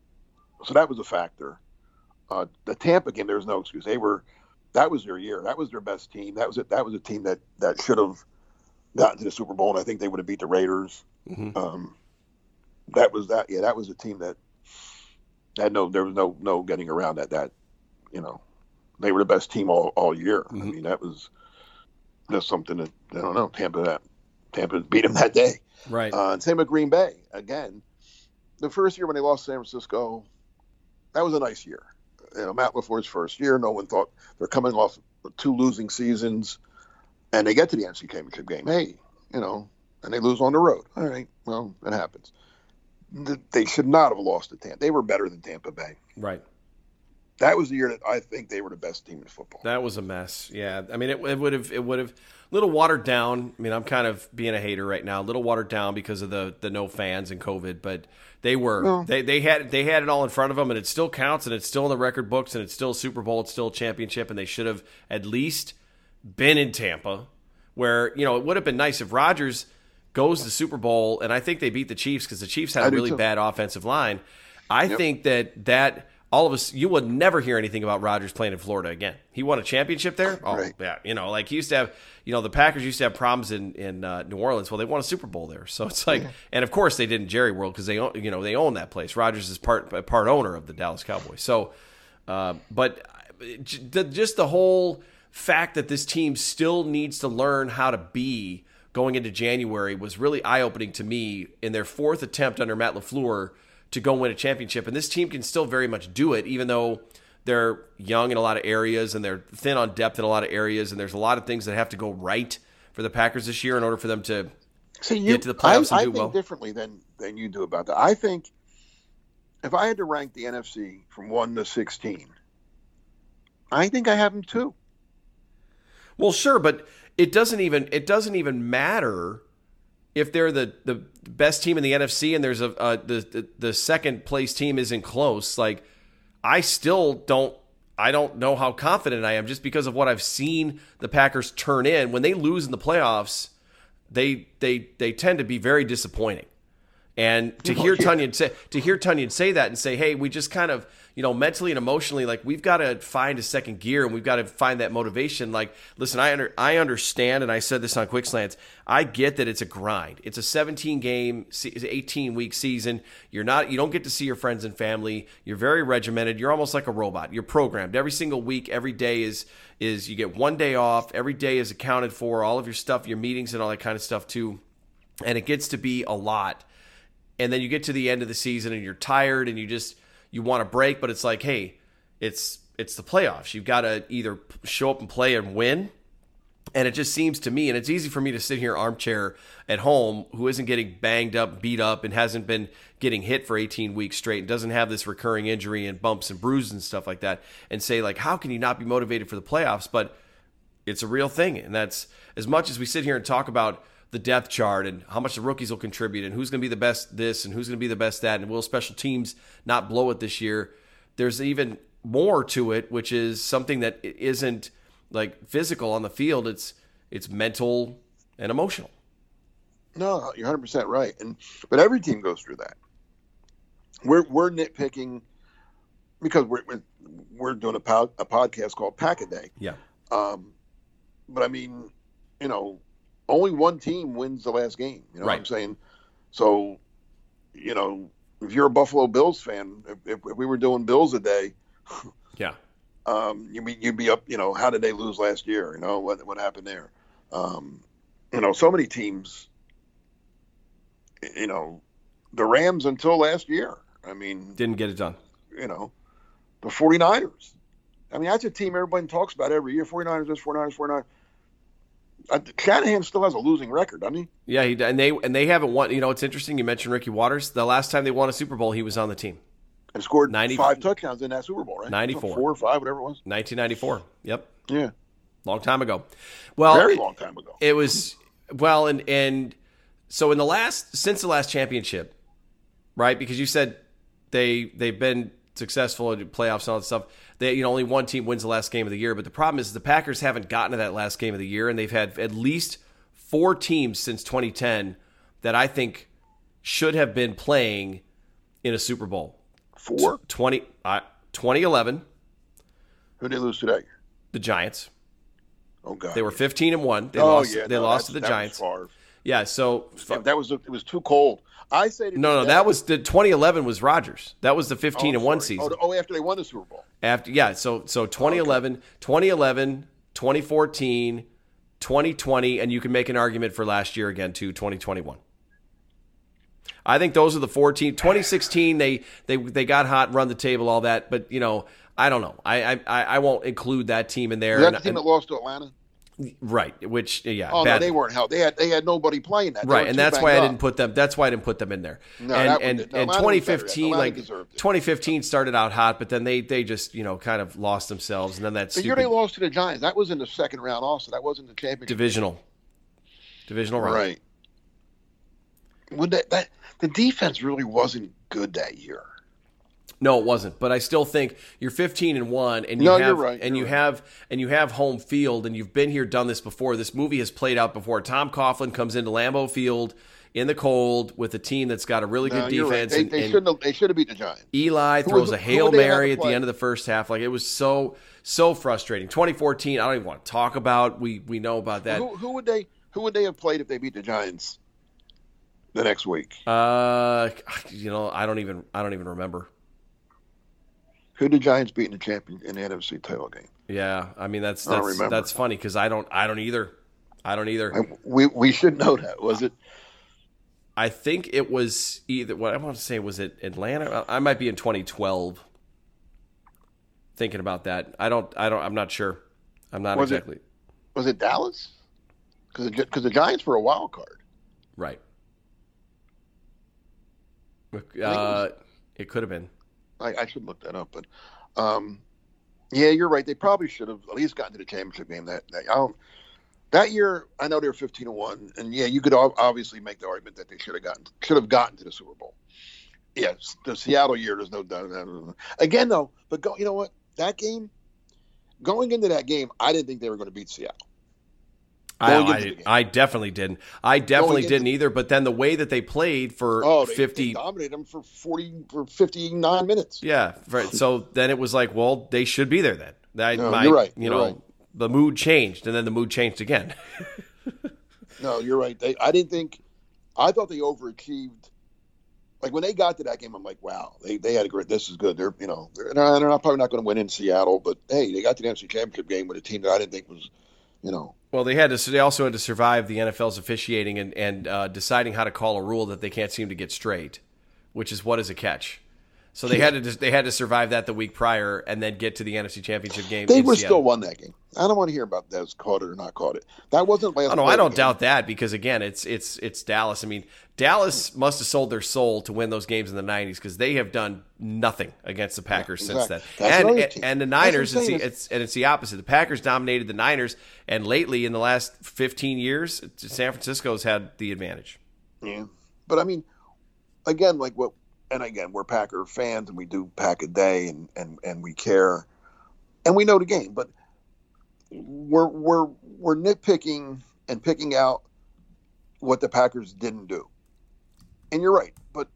so that was a factor. Uh, the Tampa game, there was no excuse. They were. That was their year. That was their best team. That was it. That was a team that that should have gotten to the Super Bowl, and I think they would have beat the Raiders. Mm-hmm. Um, that was that. Yeah, that was a team that had no. There was no no getting around that. That you know, they were the best team all all year. Mm-hmm. I mean, that was. That's something that I don't know. Tampa, that Tampa beat them that day, right? Uh, and same with Green Bay. Again, the first year when they lost San Francisco, that was a nice year. You know, Matt LaFleur's first year. No one thought they're coming off two losing seasons, and they get to the N F C Championship game. Hey, you know, and they lose on the road. All right, well, it happens. They should not have lost to Tampa. They were better than Tampa Bay. Right. That was the year that I think they were the best team in football. That was a mess. Yeah, I mean, it, it would have, it would have, a little watered down. I mean, I'm kind of being a hater right now. A little watered down because of the the no fans and COVID, but they were, no. they they had they had it all in front of them, and it still counts, and it's still in the record books, and it's still Super Bowl, it's still a championship, and they should have at least been in Tampa, where you know it would have been nice if Rodgers goes to the Super Bowl, and I think they beat the Chiefs because the Chiefs had I a really too. bad offensive line. I yep. think that that. All of us, you would never hear anything about Rodgers playing in Florida again. He won a championship there. Oh, right. yeah. You know, like he used to have, you know, the Packers used to have problems in, in uh, New Orleans. Well, they won a Super Bowl there. So it's like, yeah. And of course they did in Jerry World because they, own, you know, they own that place. Rodgers is part, part owner of the Dallas Cowboys. So, uh, but just the whole fact that this team still needs to learn how to be going into January was really eye-opening to me in their fourth attempt under Matt LaFleur to go win a championship. And this team can still very much do it, even though they're young in a lot of areas and they're thin on depth in a lot of areas. And there's a lot of things that have to go right for the Packers this year in order for them to See, you, get to the playoffs I, and do I think well. differently than, than you do about that. I think if I had to rank the N F C from one to sixteen, I think I have them too. Well, sure, but it doesn't even it doesn't even matter if they're the, the best team in the N F C and there's a uh, the, the the second place team isn't close. Like, I still don't I don't know how confident I am just because of what I've seen the Packers turn in. When they lose in the playoffs, they they they tend to be very disappointing. And to hear Tunyon say to hear Tunyon say that and say, hey, we just kind of you know, mentally and emotionally, like we've got to find a second gear and we've got to find that motivation. Like, listen, I under, I understand, and I said this on Quick Slants, I get that it's a grind. It's a seventeen game, eighteen week season. You're not, you don't get to see your friends and family. You're very regimented. You're almost like a robot. You're programmed every single week. Every day is, is you get one day off. Every day is accounted for, all of your stuff, your meetings and all that kind of stuff too. And it gets to be a lot. And then you get to the end of the season and you're tired and you just, you want a break, but it's like, hey, it's it's the playoffs. You've got to either show up and play and win. And it just seems to me, and it's easy for me to sit here armchair at home who isn't getting banged up, beat up, and hasn't been getting hit for eighteen weeks straight and doesn't have this recurring injury and bumps and bruises and stuff like that, and say, like, how can you not be motivated for the playoffs? But it's a real thing. And that's, as much as we sit here and talk about the depth chart and how much the rookies will contribute and who's going to be the best this and who's going to be the best that and will special teams not blow it this year, there's even more to it, which is something that isn't like physical on the field. It's it's mental and emotional. No, you're one hundred percent right. And but every team goes through that. We're we're nitpicking because we're we're, we're doing a, pod, a podcast called Pack a Day. Yeah. Um, but I mean, you know, only one team wins the last game. You know right. what I'm saying? So, you know, if you're a Buffalo Bills fan, if, if we were doing Bills a day, yeah, um, you'd be you'd be up. You know, how did they lose last year? You know, what what happened there? Um, you know, so many teams. You know, the Rams until last year. I mean, didn't get it done. You know, the 49ers. I mean, that's a team everybody talks about every year. 49ers, this, 49ers, 49ers. Uh, Shanahan still has a losing record, doesn't he? Yeah, he, and they and they haven't won. You know, it's interesting. You mentioned Ricky Waters. The last time they won a Super Bowl, he was on the team. And scored ninety, five touchdowns in that Super Bowl, right? ninety-four. Four or five, whatever it was. nineteen ninety-four. Yep. Yeah. Long time ago. Well, very long time ago. It was, well, and and so in the last, since the last championship, right? Because you said they, they've been successful in playoffs and all that stuff. They, you know, only one team wins the last game of the year. But the problem is the Packers haven't gotten to that last game of the year, and they've had at least four teams since twenty ten that I think should have been playing in a Super Bowl. Four? twenty, uh, twenty eleven. Who did they lose to that year? The Giants. Oh, God. They were fifteen and one. They oh, lost, yeah. they no, lost to the that Giants. Was far. Yeah, so. Yeah, that was, it was too cold. I say No, no, that was the twenty eleven was Rodgers. That was the fifteen and one season. Oh, oh, after they won the Super Bowl. After yeah, so so twenty eleven, okay. twenty eleven, twenty fourteen, twenty twenty, and you can make an argument for last year again too, twenty twenty-one. I think those are the four teams. twenty sixteen, they they they got hot, run the table, all that, but you know, I don't know. I I I won't include that team in there. Is that and, the team and, that lost to Atlanta? Right, which yeah. Oh bad. no, they weren't held. They had they had nobody playing that. They right, and that's why I didn't up. put them. That's why I didn't put them in there. No, and that and, one, no, and twenty fifteen, like twenty fifteen, started out hot, but then they they just you know kind of lost themselves, and then that the stupid year they lost to the Giants, that was in the second round. Also, that wasn't the championship. Divisional, divisional round. Right. Would that, that the defense really wasn't good that year? No, it wasn't. But I still think you're fifteen and one, and you no, have you're right, and you're you right. have and you have home field, and you've been here, done this before. This movie has played out before. Tom Coughlin comes into Lambeau Field in the cold with a team that's got a really No, good you're right. defense. They, and, they and shouldn't have. They should have beat the Giants. Eli Who throws was- a who Hail would they have Mary to at the play? end of the first half. Like it was so so frustrating. twenty fourteen, I don't even want to talk about. We we know about that. Who, who would they? Who would they have played if they beat the Giants the next week? Uh, you know, I don't even I don't even remember. Who did the Giants beat in the champion in the N F C title game? Yeah, I mean that's I don't that's remember. that's funny because I don't I don't either. I don't either. I, we we should know that. Was it? I think it was either. What I want to say was it Atlanta. I might be in twenty twelve. Thinking about that, I don't. I don't. I'm not sure. I'm not Was it- exactly Was it Dallas? Because because the Giants were a wild card. right. it Uh, was- it could have been. I, I should look that up, but um, yeah, you're right. They probably should have at least gotten to the championship game that that. I don't, that year, I know they were fifteen and one, and yeah, you could ob- obviously make the argument that they should have gotten should have gotten to the Super Bowl. Yes, the Seattle year, there's no doubt. Again, though, but go, you know what? That game, going into that game, I didn't think they were going to beat Seattle. I, I, I definitely didn't. I definitely didn't the, either. But then the way that they played for oh, they, fifty, they dominated them for forty for fifty-nine minutes. Yeah, right. So then it was like, well, they should be there then. I, no, my, you're right. You you're know, right. the mood changed, and then the mood changed again. No, you're right. They, I didn't think. I thought they overachieved. Like when they got to that game, I'm like, wow, they, they had a great. This is good. They're you know they're, they're not probably not going to win in Seattle, but hey, they got to the N F C Championship game with a team that I didn't think was, you know. Well, they had to. They also had to survive the N F L's officiating and and uh, deciding how to call a rule that they can't seem to get straight, which is what is a catch. So they had to they had to survive that the week prior and then get to the N F C Championship game. They in were Seattle. still won that game. I don't want to hear about those caught it or not caught it. That wasn't last. Oh, no, I don't doubt that because again, it's it's it's Dallas. I mean, Dallas must have sold their soul to win those games in the nineties because they have done nothing against the Packers yeah, exactly. since then. That's and and, and the Niners, it's, the, is, it's and it's the opposite. The Packers dominated the Niners, and lately in the last fifteen years, San Francisco's had the advantage. Yeah, but I mean, again, like what. And again, we're Packer fans, and we do Pack a Day, and, and, and we care, and we know the game. But we're we're we're nitpicking and picking out what the Packers didn't do. And you're right, but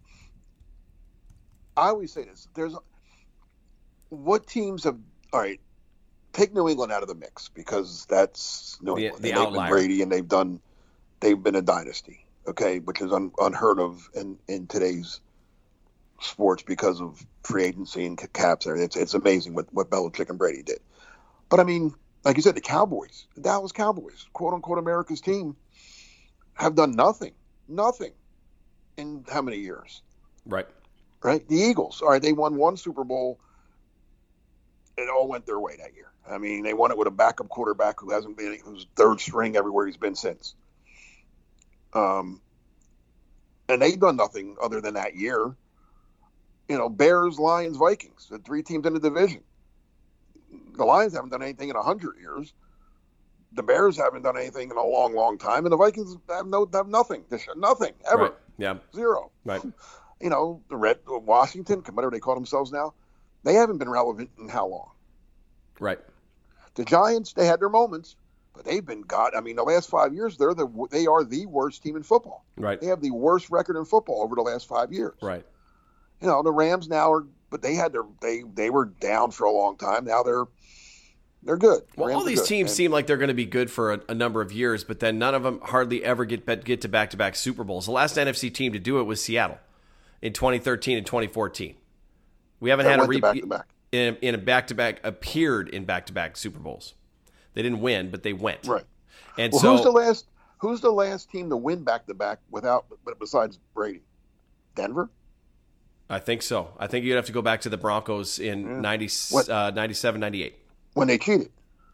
I always say this: there's what teams have. All right, take New England out of the mix because that's New the, England. The they've outlier. been Brady, and they've done, they've been a dynasty. Okay, which is un, unheard of in in today's sports because of free agency and caps. It's it's amazing what, what Belichick and Brady did. But I mean, like you said, the Cowboys, the Dallas Cowboys, quote unquote America's team, have done nothing, nothing in how many years? Right. Right. The Eagles, all right, they won one Super Bowl. It all went their way that year. I mean, they won it with a backup quarterback who hasn't been, who's third string everywhere he's been since. Um, and they've done nothing other than that year. You know, Bears, Lions, Vikings, the three teams in the division. The Lions haven't done anything in a hundred years. The Bears haven't done anything in a long, long time, and the Vikings have no have nothing, nothing ever. Right. Yeah, zero. Right. You know, the Red Washington, whatever they call themselves now, they haven't been relevant in how long? Right. The Giants, they had their moments, but they've been God. I mean, the last five years, they're the they are the worst team in football. Right. They have the worst record in football over the last five years. Right. You know, the Rams now are, but they had their they they were down for a long time. Now they're they're good. The well, Rams all these good. teams and, seem like they're going to be good for a, a number of years, but then none of them hardly ever get get to back to back Super Bowls. The last N F C team to do it was Seattle in twenty thirteen and twenty fourteen. We haven't had a repeat in, in a back to back appeared in back to back Super Bowls. They didn't win, but they went. Right. And well, so who's the last who's the last team to win back to back without but besides Brady? Denver? I think so. I think you'd have to go back to the Broncos in yeah. ninety, uh, ninety-seven, ninety-eight. When they cheated.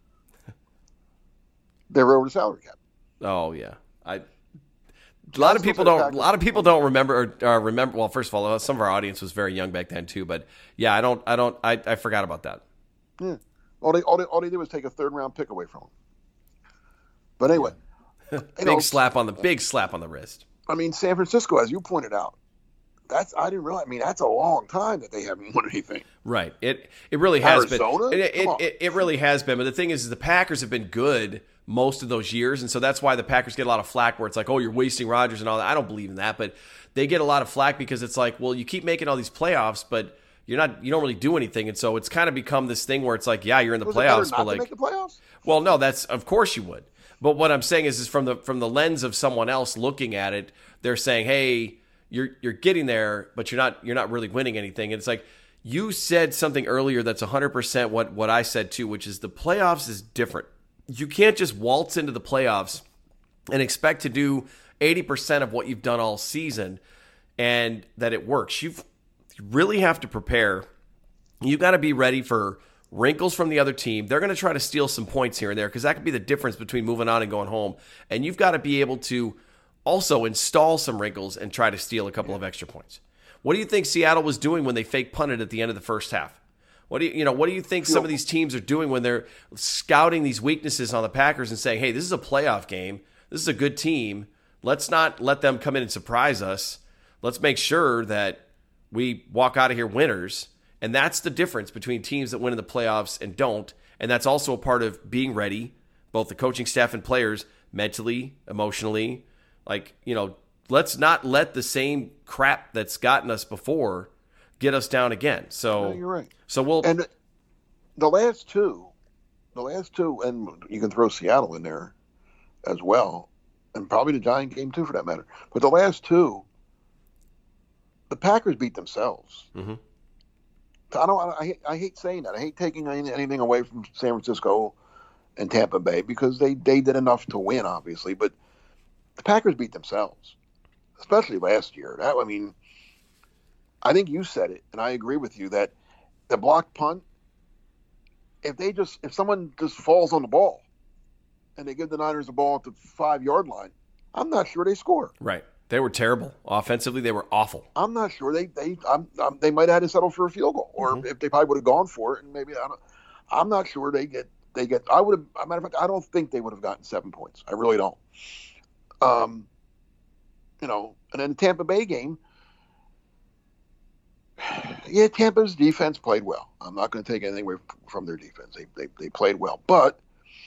They were over the salary cap. Oh yeah. I a lot of people don't a lot of people don't remember or uh, remember well, first of all, some of our audience was very young back then too, but yeah, I don't I don't I, I forgot about that. Yeah. All they all they all they did was take a third round pick away from them. But anyway. big know, slap on the big slap on the wrist. I mean, San Francisco, as you pointed out, That's I didn't realize. I mean, that's a long time that they haven't won anything. Right. It it really has Arizona? been. It it, it it really has been. But the thing is, is, the Packers have been good most of those years, and so that's why the Packers get a lot of flack. Where it's like, oh, you're wasting Rodgers and all that. I don't believe in that, but they get a lot of flack because it's like, well, you keep making all these playoffs, but you're not. You don't really do anything, and so it's kind of become this thing where it's like, yeah, you're in the Was playoffs, it better not but like, to make the playoffs? well, no, that's of course you would. But what I'm saying is, is from the from the lens of someone else looking at it, they're saying, hey, you're you're getting there, but you're not you're not really winning anything. And it's like you said something earlier that's one hundred percent what what I said too, which is the playoffs is different. You can't just waltz into the playoffs and expect to do eighty percent of what you've done all season and that it works. You've, you really have to prepare. You got to be ready for wrinkles from the other team. They're going to try to steal some points here and there because that could be the difference between moving on and going home. And you've got to be able to also install some wrinkles and try to steal a couple of extra points. What do you think Seattle was doing when they fake punted at the end of the first half? What do you, you know, what do you think some of these teams are doing when they're scouting these weaknesses on the Packers and saying, hey, this is a playoff game. This is a good team. Let's not let them come in and surprise us. Let's make sure that we walk out of here winners. And that's the difference between teams that win in the playoffs and don't. And that's also a part of being ready, both the coaching staff and players, mentally, emotionally. Like, you know, let's not let the same crap that's gotten us before get us down again. So no, you're right. So we'll and the last two, the last two, and you can throw Seattle in there as well, and probably the Giant game too, for that matter. But the last two, the Packers beat themselves. Mm-hmm. I don't. I, I hate saying that. I hate taking anything away from San Francisco and Tampa Bay because they, they did enough to win, obviously. But the Packers beat themselves, especially last year. That I mean, I think you said it, and I agree with you that the blocked punt. If they just if someone just falls on the ball, and they give the Niners the ball at the five yard line, I'm not sure they score. Right. They were terrible. Offensively, they were awful. I'm not sure. They they I'm, I'm, they might have had to settle for a field goal, or mm-hmm. if they probably would have gone for it, and maybe I don't, I'm not sure they get they get. I would have. As a matter of fact, I don't think they would have gotten seven points. I really don't. Um, you know, and then the Tampa Bay game. Yeah, Tampa's defense played well. I'm not going to take anything away from their defense. They they they played well, but.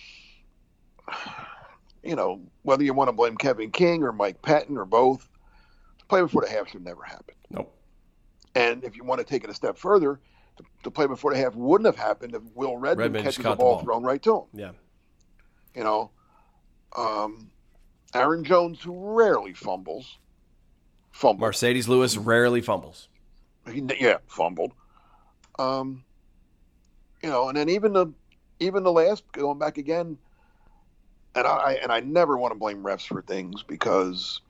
You know, whether you want to blame Kevin King or Mike Patton or both, the play before the half should never happen. Nope. And if you want to take it a step further, the, the play before the half wouldn't have happened if Will Redmond, Redmond catches the the ball, ball thrown right to him. Yeah. You know, um, Aaron Jones rarely fumbles. Fumbled. Mercedes Lewis rarely fumbles. He, yeah, fumbled. Um, you know, and then even the even the last going back again. And I and I never want to blame refs for things because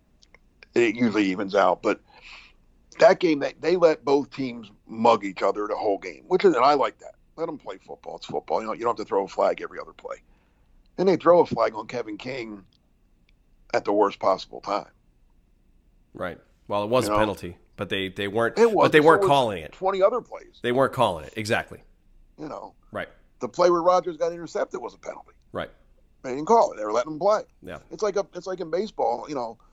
it usually evens out. But that game, they, they let both teams mug each other the whole game, which is, and I like that. Let them play football. It's football. You know, you don't have to throw a flag every other play. And they throw a flag on Kevin King at the worst possible time. Right. Well, it was you a know? penalty, but they, they weren't. It was, but they so weren't was calling it. Twenty other plays. They weren't calling it exactly. You know. Right. The play where Rodgers got intercepted was a penalty. Right. They didn't call it. They were letting them play. Yeah. It's like a, it's like in baseball. You know,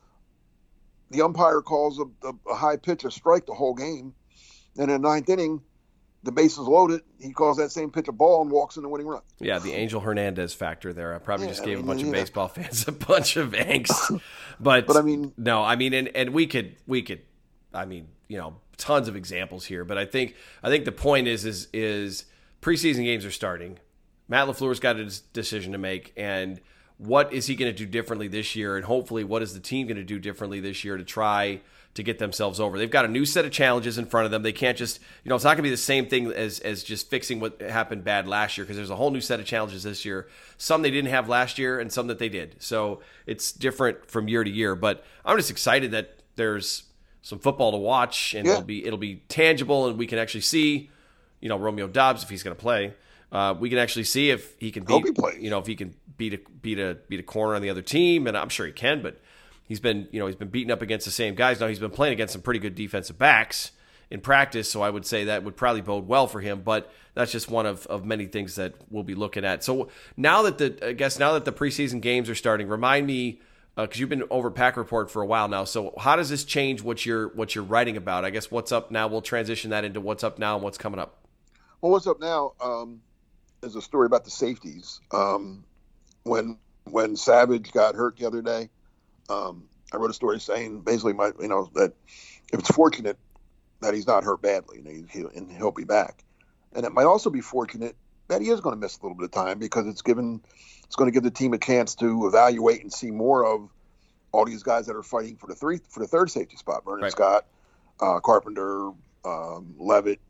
the umpire calls a, a, a high pitch a strike the whole game, and in the ninth inning, the bases loaded. He calls that same pitch a ball and walks in the winning run. Yeah, the Angel Hernandez factor there. I probably Yeah, just I gave mean, a bunch yeah. of baseball fans a bunch of angst. But, But I mean, no, I mean, and, and we could we could, I mean, you know, tons of examples here. But I think I think the point is is is preseason games are starting. Matt LaFleur's got a decision to make, and what is he going to do differently this year? And hopefully, what is the team going to do differently this year to try to get themselves over? They've got a new set of challenges in front of them. They can't just, you know, it's not going to be the same thing as as just fixing what happened bad last year, because there's a whole new set of challenges this year. Some they didn't have last year and some that they did. So it's different from year to year. But I'm just excited that there's some football to watch, and Yeah. it'll be it'll be tangible, and we can actually see, you know, Romeo Doubs, if he's going to play. Uh, we can actually see if he can Hope beat, he plays. you know, if he can beat a beat a beat a corner on the other team, and I'm sure he can. But he's been, you know, he's been beating up against the same guys. Now he's been playing against some pretty good defensive backs in practice, so I would say that would probably bode well for him. But that's just one of, of many things that we'll be looking at. So now that the I guess now that the preseason games are starting, remind me, because uh, you've been over Pack Report for a while now. So how does this change what you're what you're writing about? I guess what's up now. We'll transition that into what's up now and what's coming up. Well, what's up now um, is a story about the safeties. Um, when when Savage got hurt the other day, um, I wrote a story saying basically my you know that if it's fortunate that he's not hurt badly and, he, he, and he'll be back, and it might also be fortunate that he is going to miss a little bit of time because it's given it's going to give the team a chance to evaluate and see more of all these guys that are fighting for the three for the third safety spot: Vernon Right. Scott, uh, Carpenter, um, Levitt.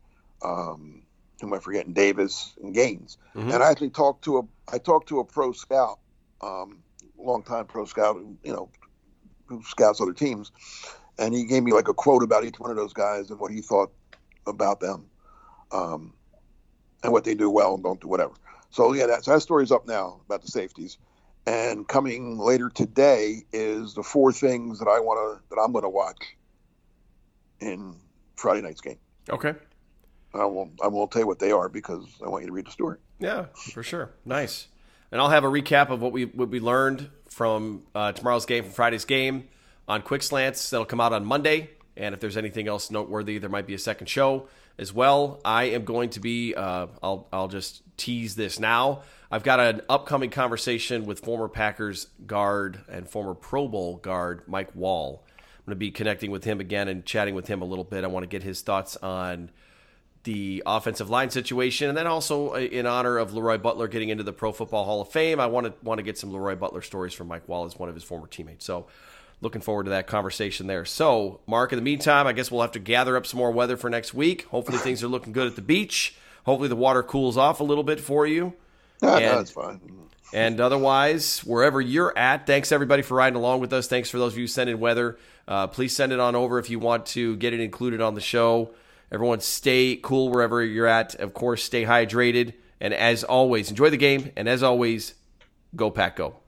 Um, who am I forgetting? Davis and Gaines. Mhm. And I actually talked to a I talked to a pro scout, um, longtime pro scout, who, you know, who scouts other teams, and he gave me like a quote about each one of those guys and what he thought about them, um, and what they do well and don't do whatever. So yeah, that so that story's up now about the safeties, and coming later today is the four things that I want to that I'm going to watch in Friday night's game. Okay. I won't I won't tell you what they are because I want you to read the story. Yeah, for sure. Nice. And I'll have a recap of what we what we learned from uh, tomorrow's game, from Friday's game, on Quick Slants. That'll come out on Monday, And if there's anything else noteworthy, there might be a second show as well. I am going to be, uh, I'll, I'll just tease this now. I've got an upcoming conversation with former Packers guard and former Pro Bowl guard Mike Wall. I'm going to be connecting with him again and chatting with him a little bit. I want to get his thoughts on the offensive line situation, and then also in honor of Leroy Butler getting into the Pro Football Hall of Fame, I want to want to get some Leroy Butler stories from Mike Wall as one of his former teammates. So looking forward to that conversation there. So, Mark, in the meantime, I guess we'll have to gather up some more weather for next week. Hopefully things are looking good at the beach. Hopefully the water cools off a little bit for you. No, and, no, it's fine. And otherwise, wherever you're at, thanks everybody for riding along with us. Thanks for those of you sending weather. Uh, please send it on over if you want to get it included on the show. Everyone stay cool wherever you're at. Of course, stay hydrated. And as always, enjoy the game. And as always, go Pack Go.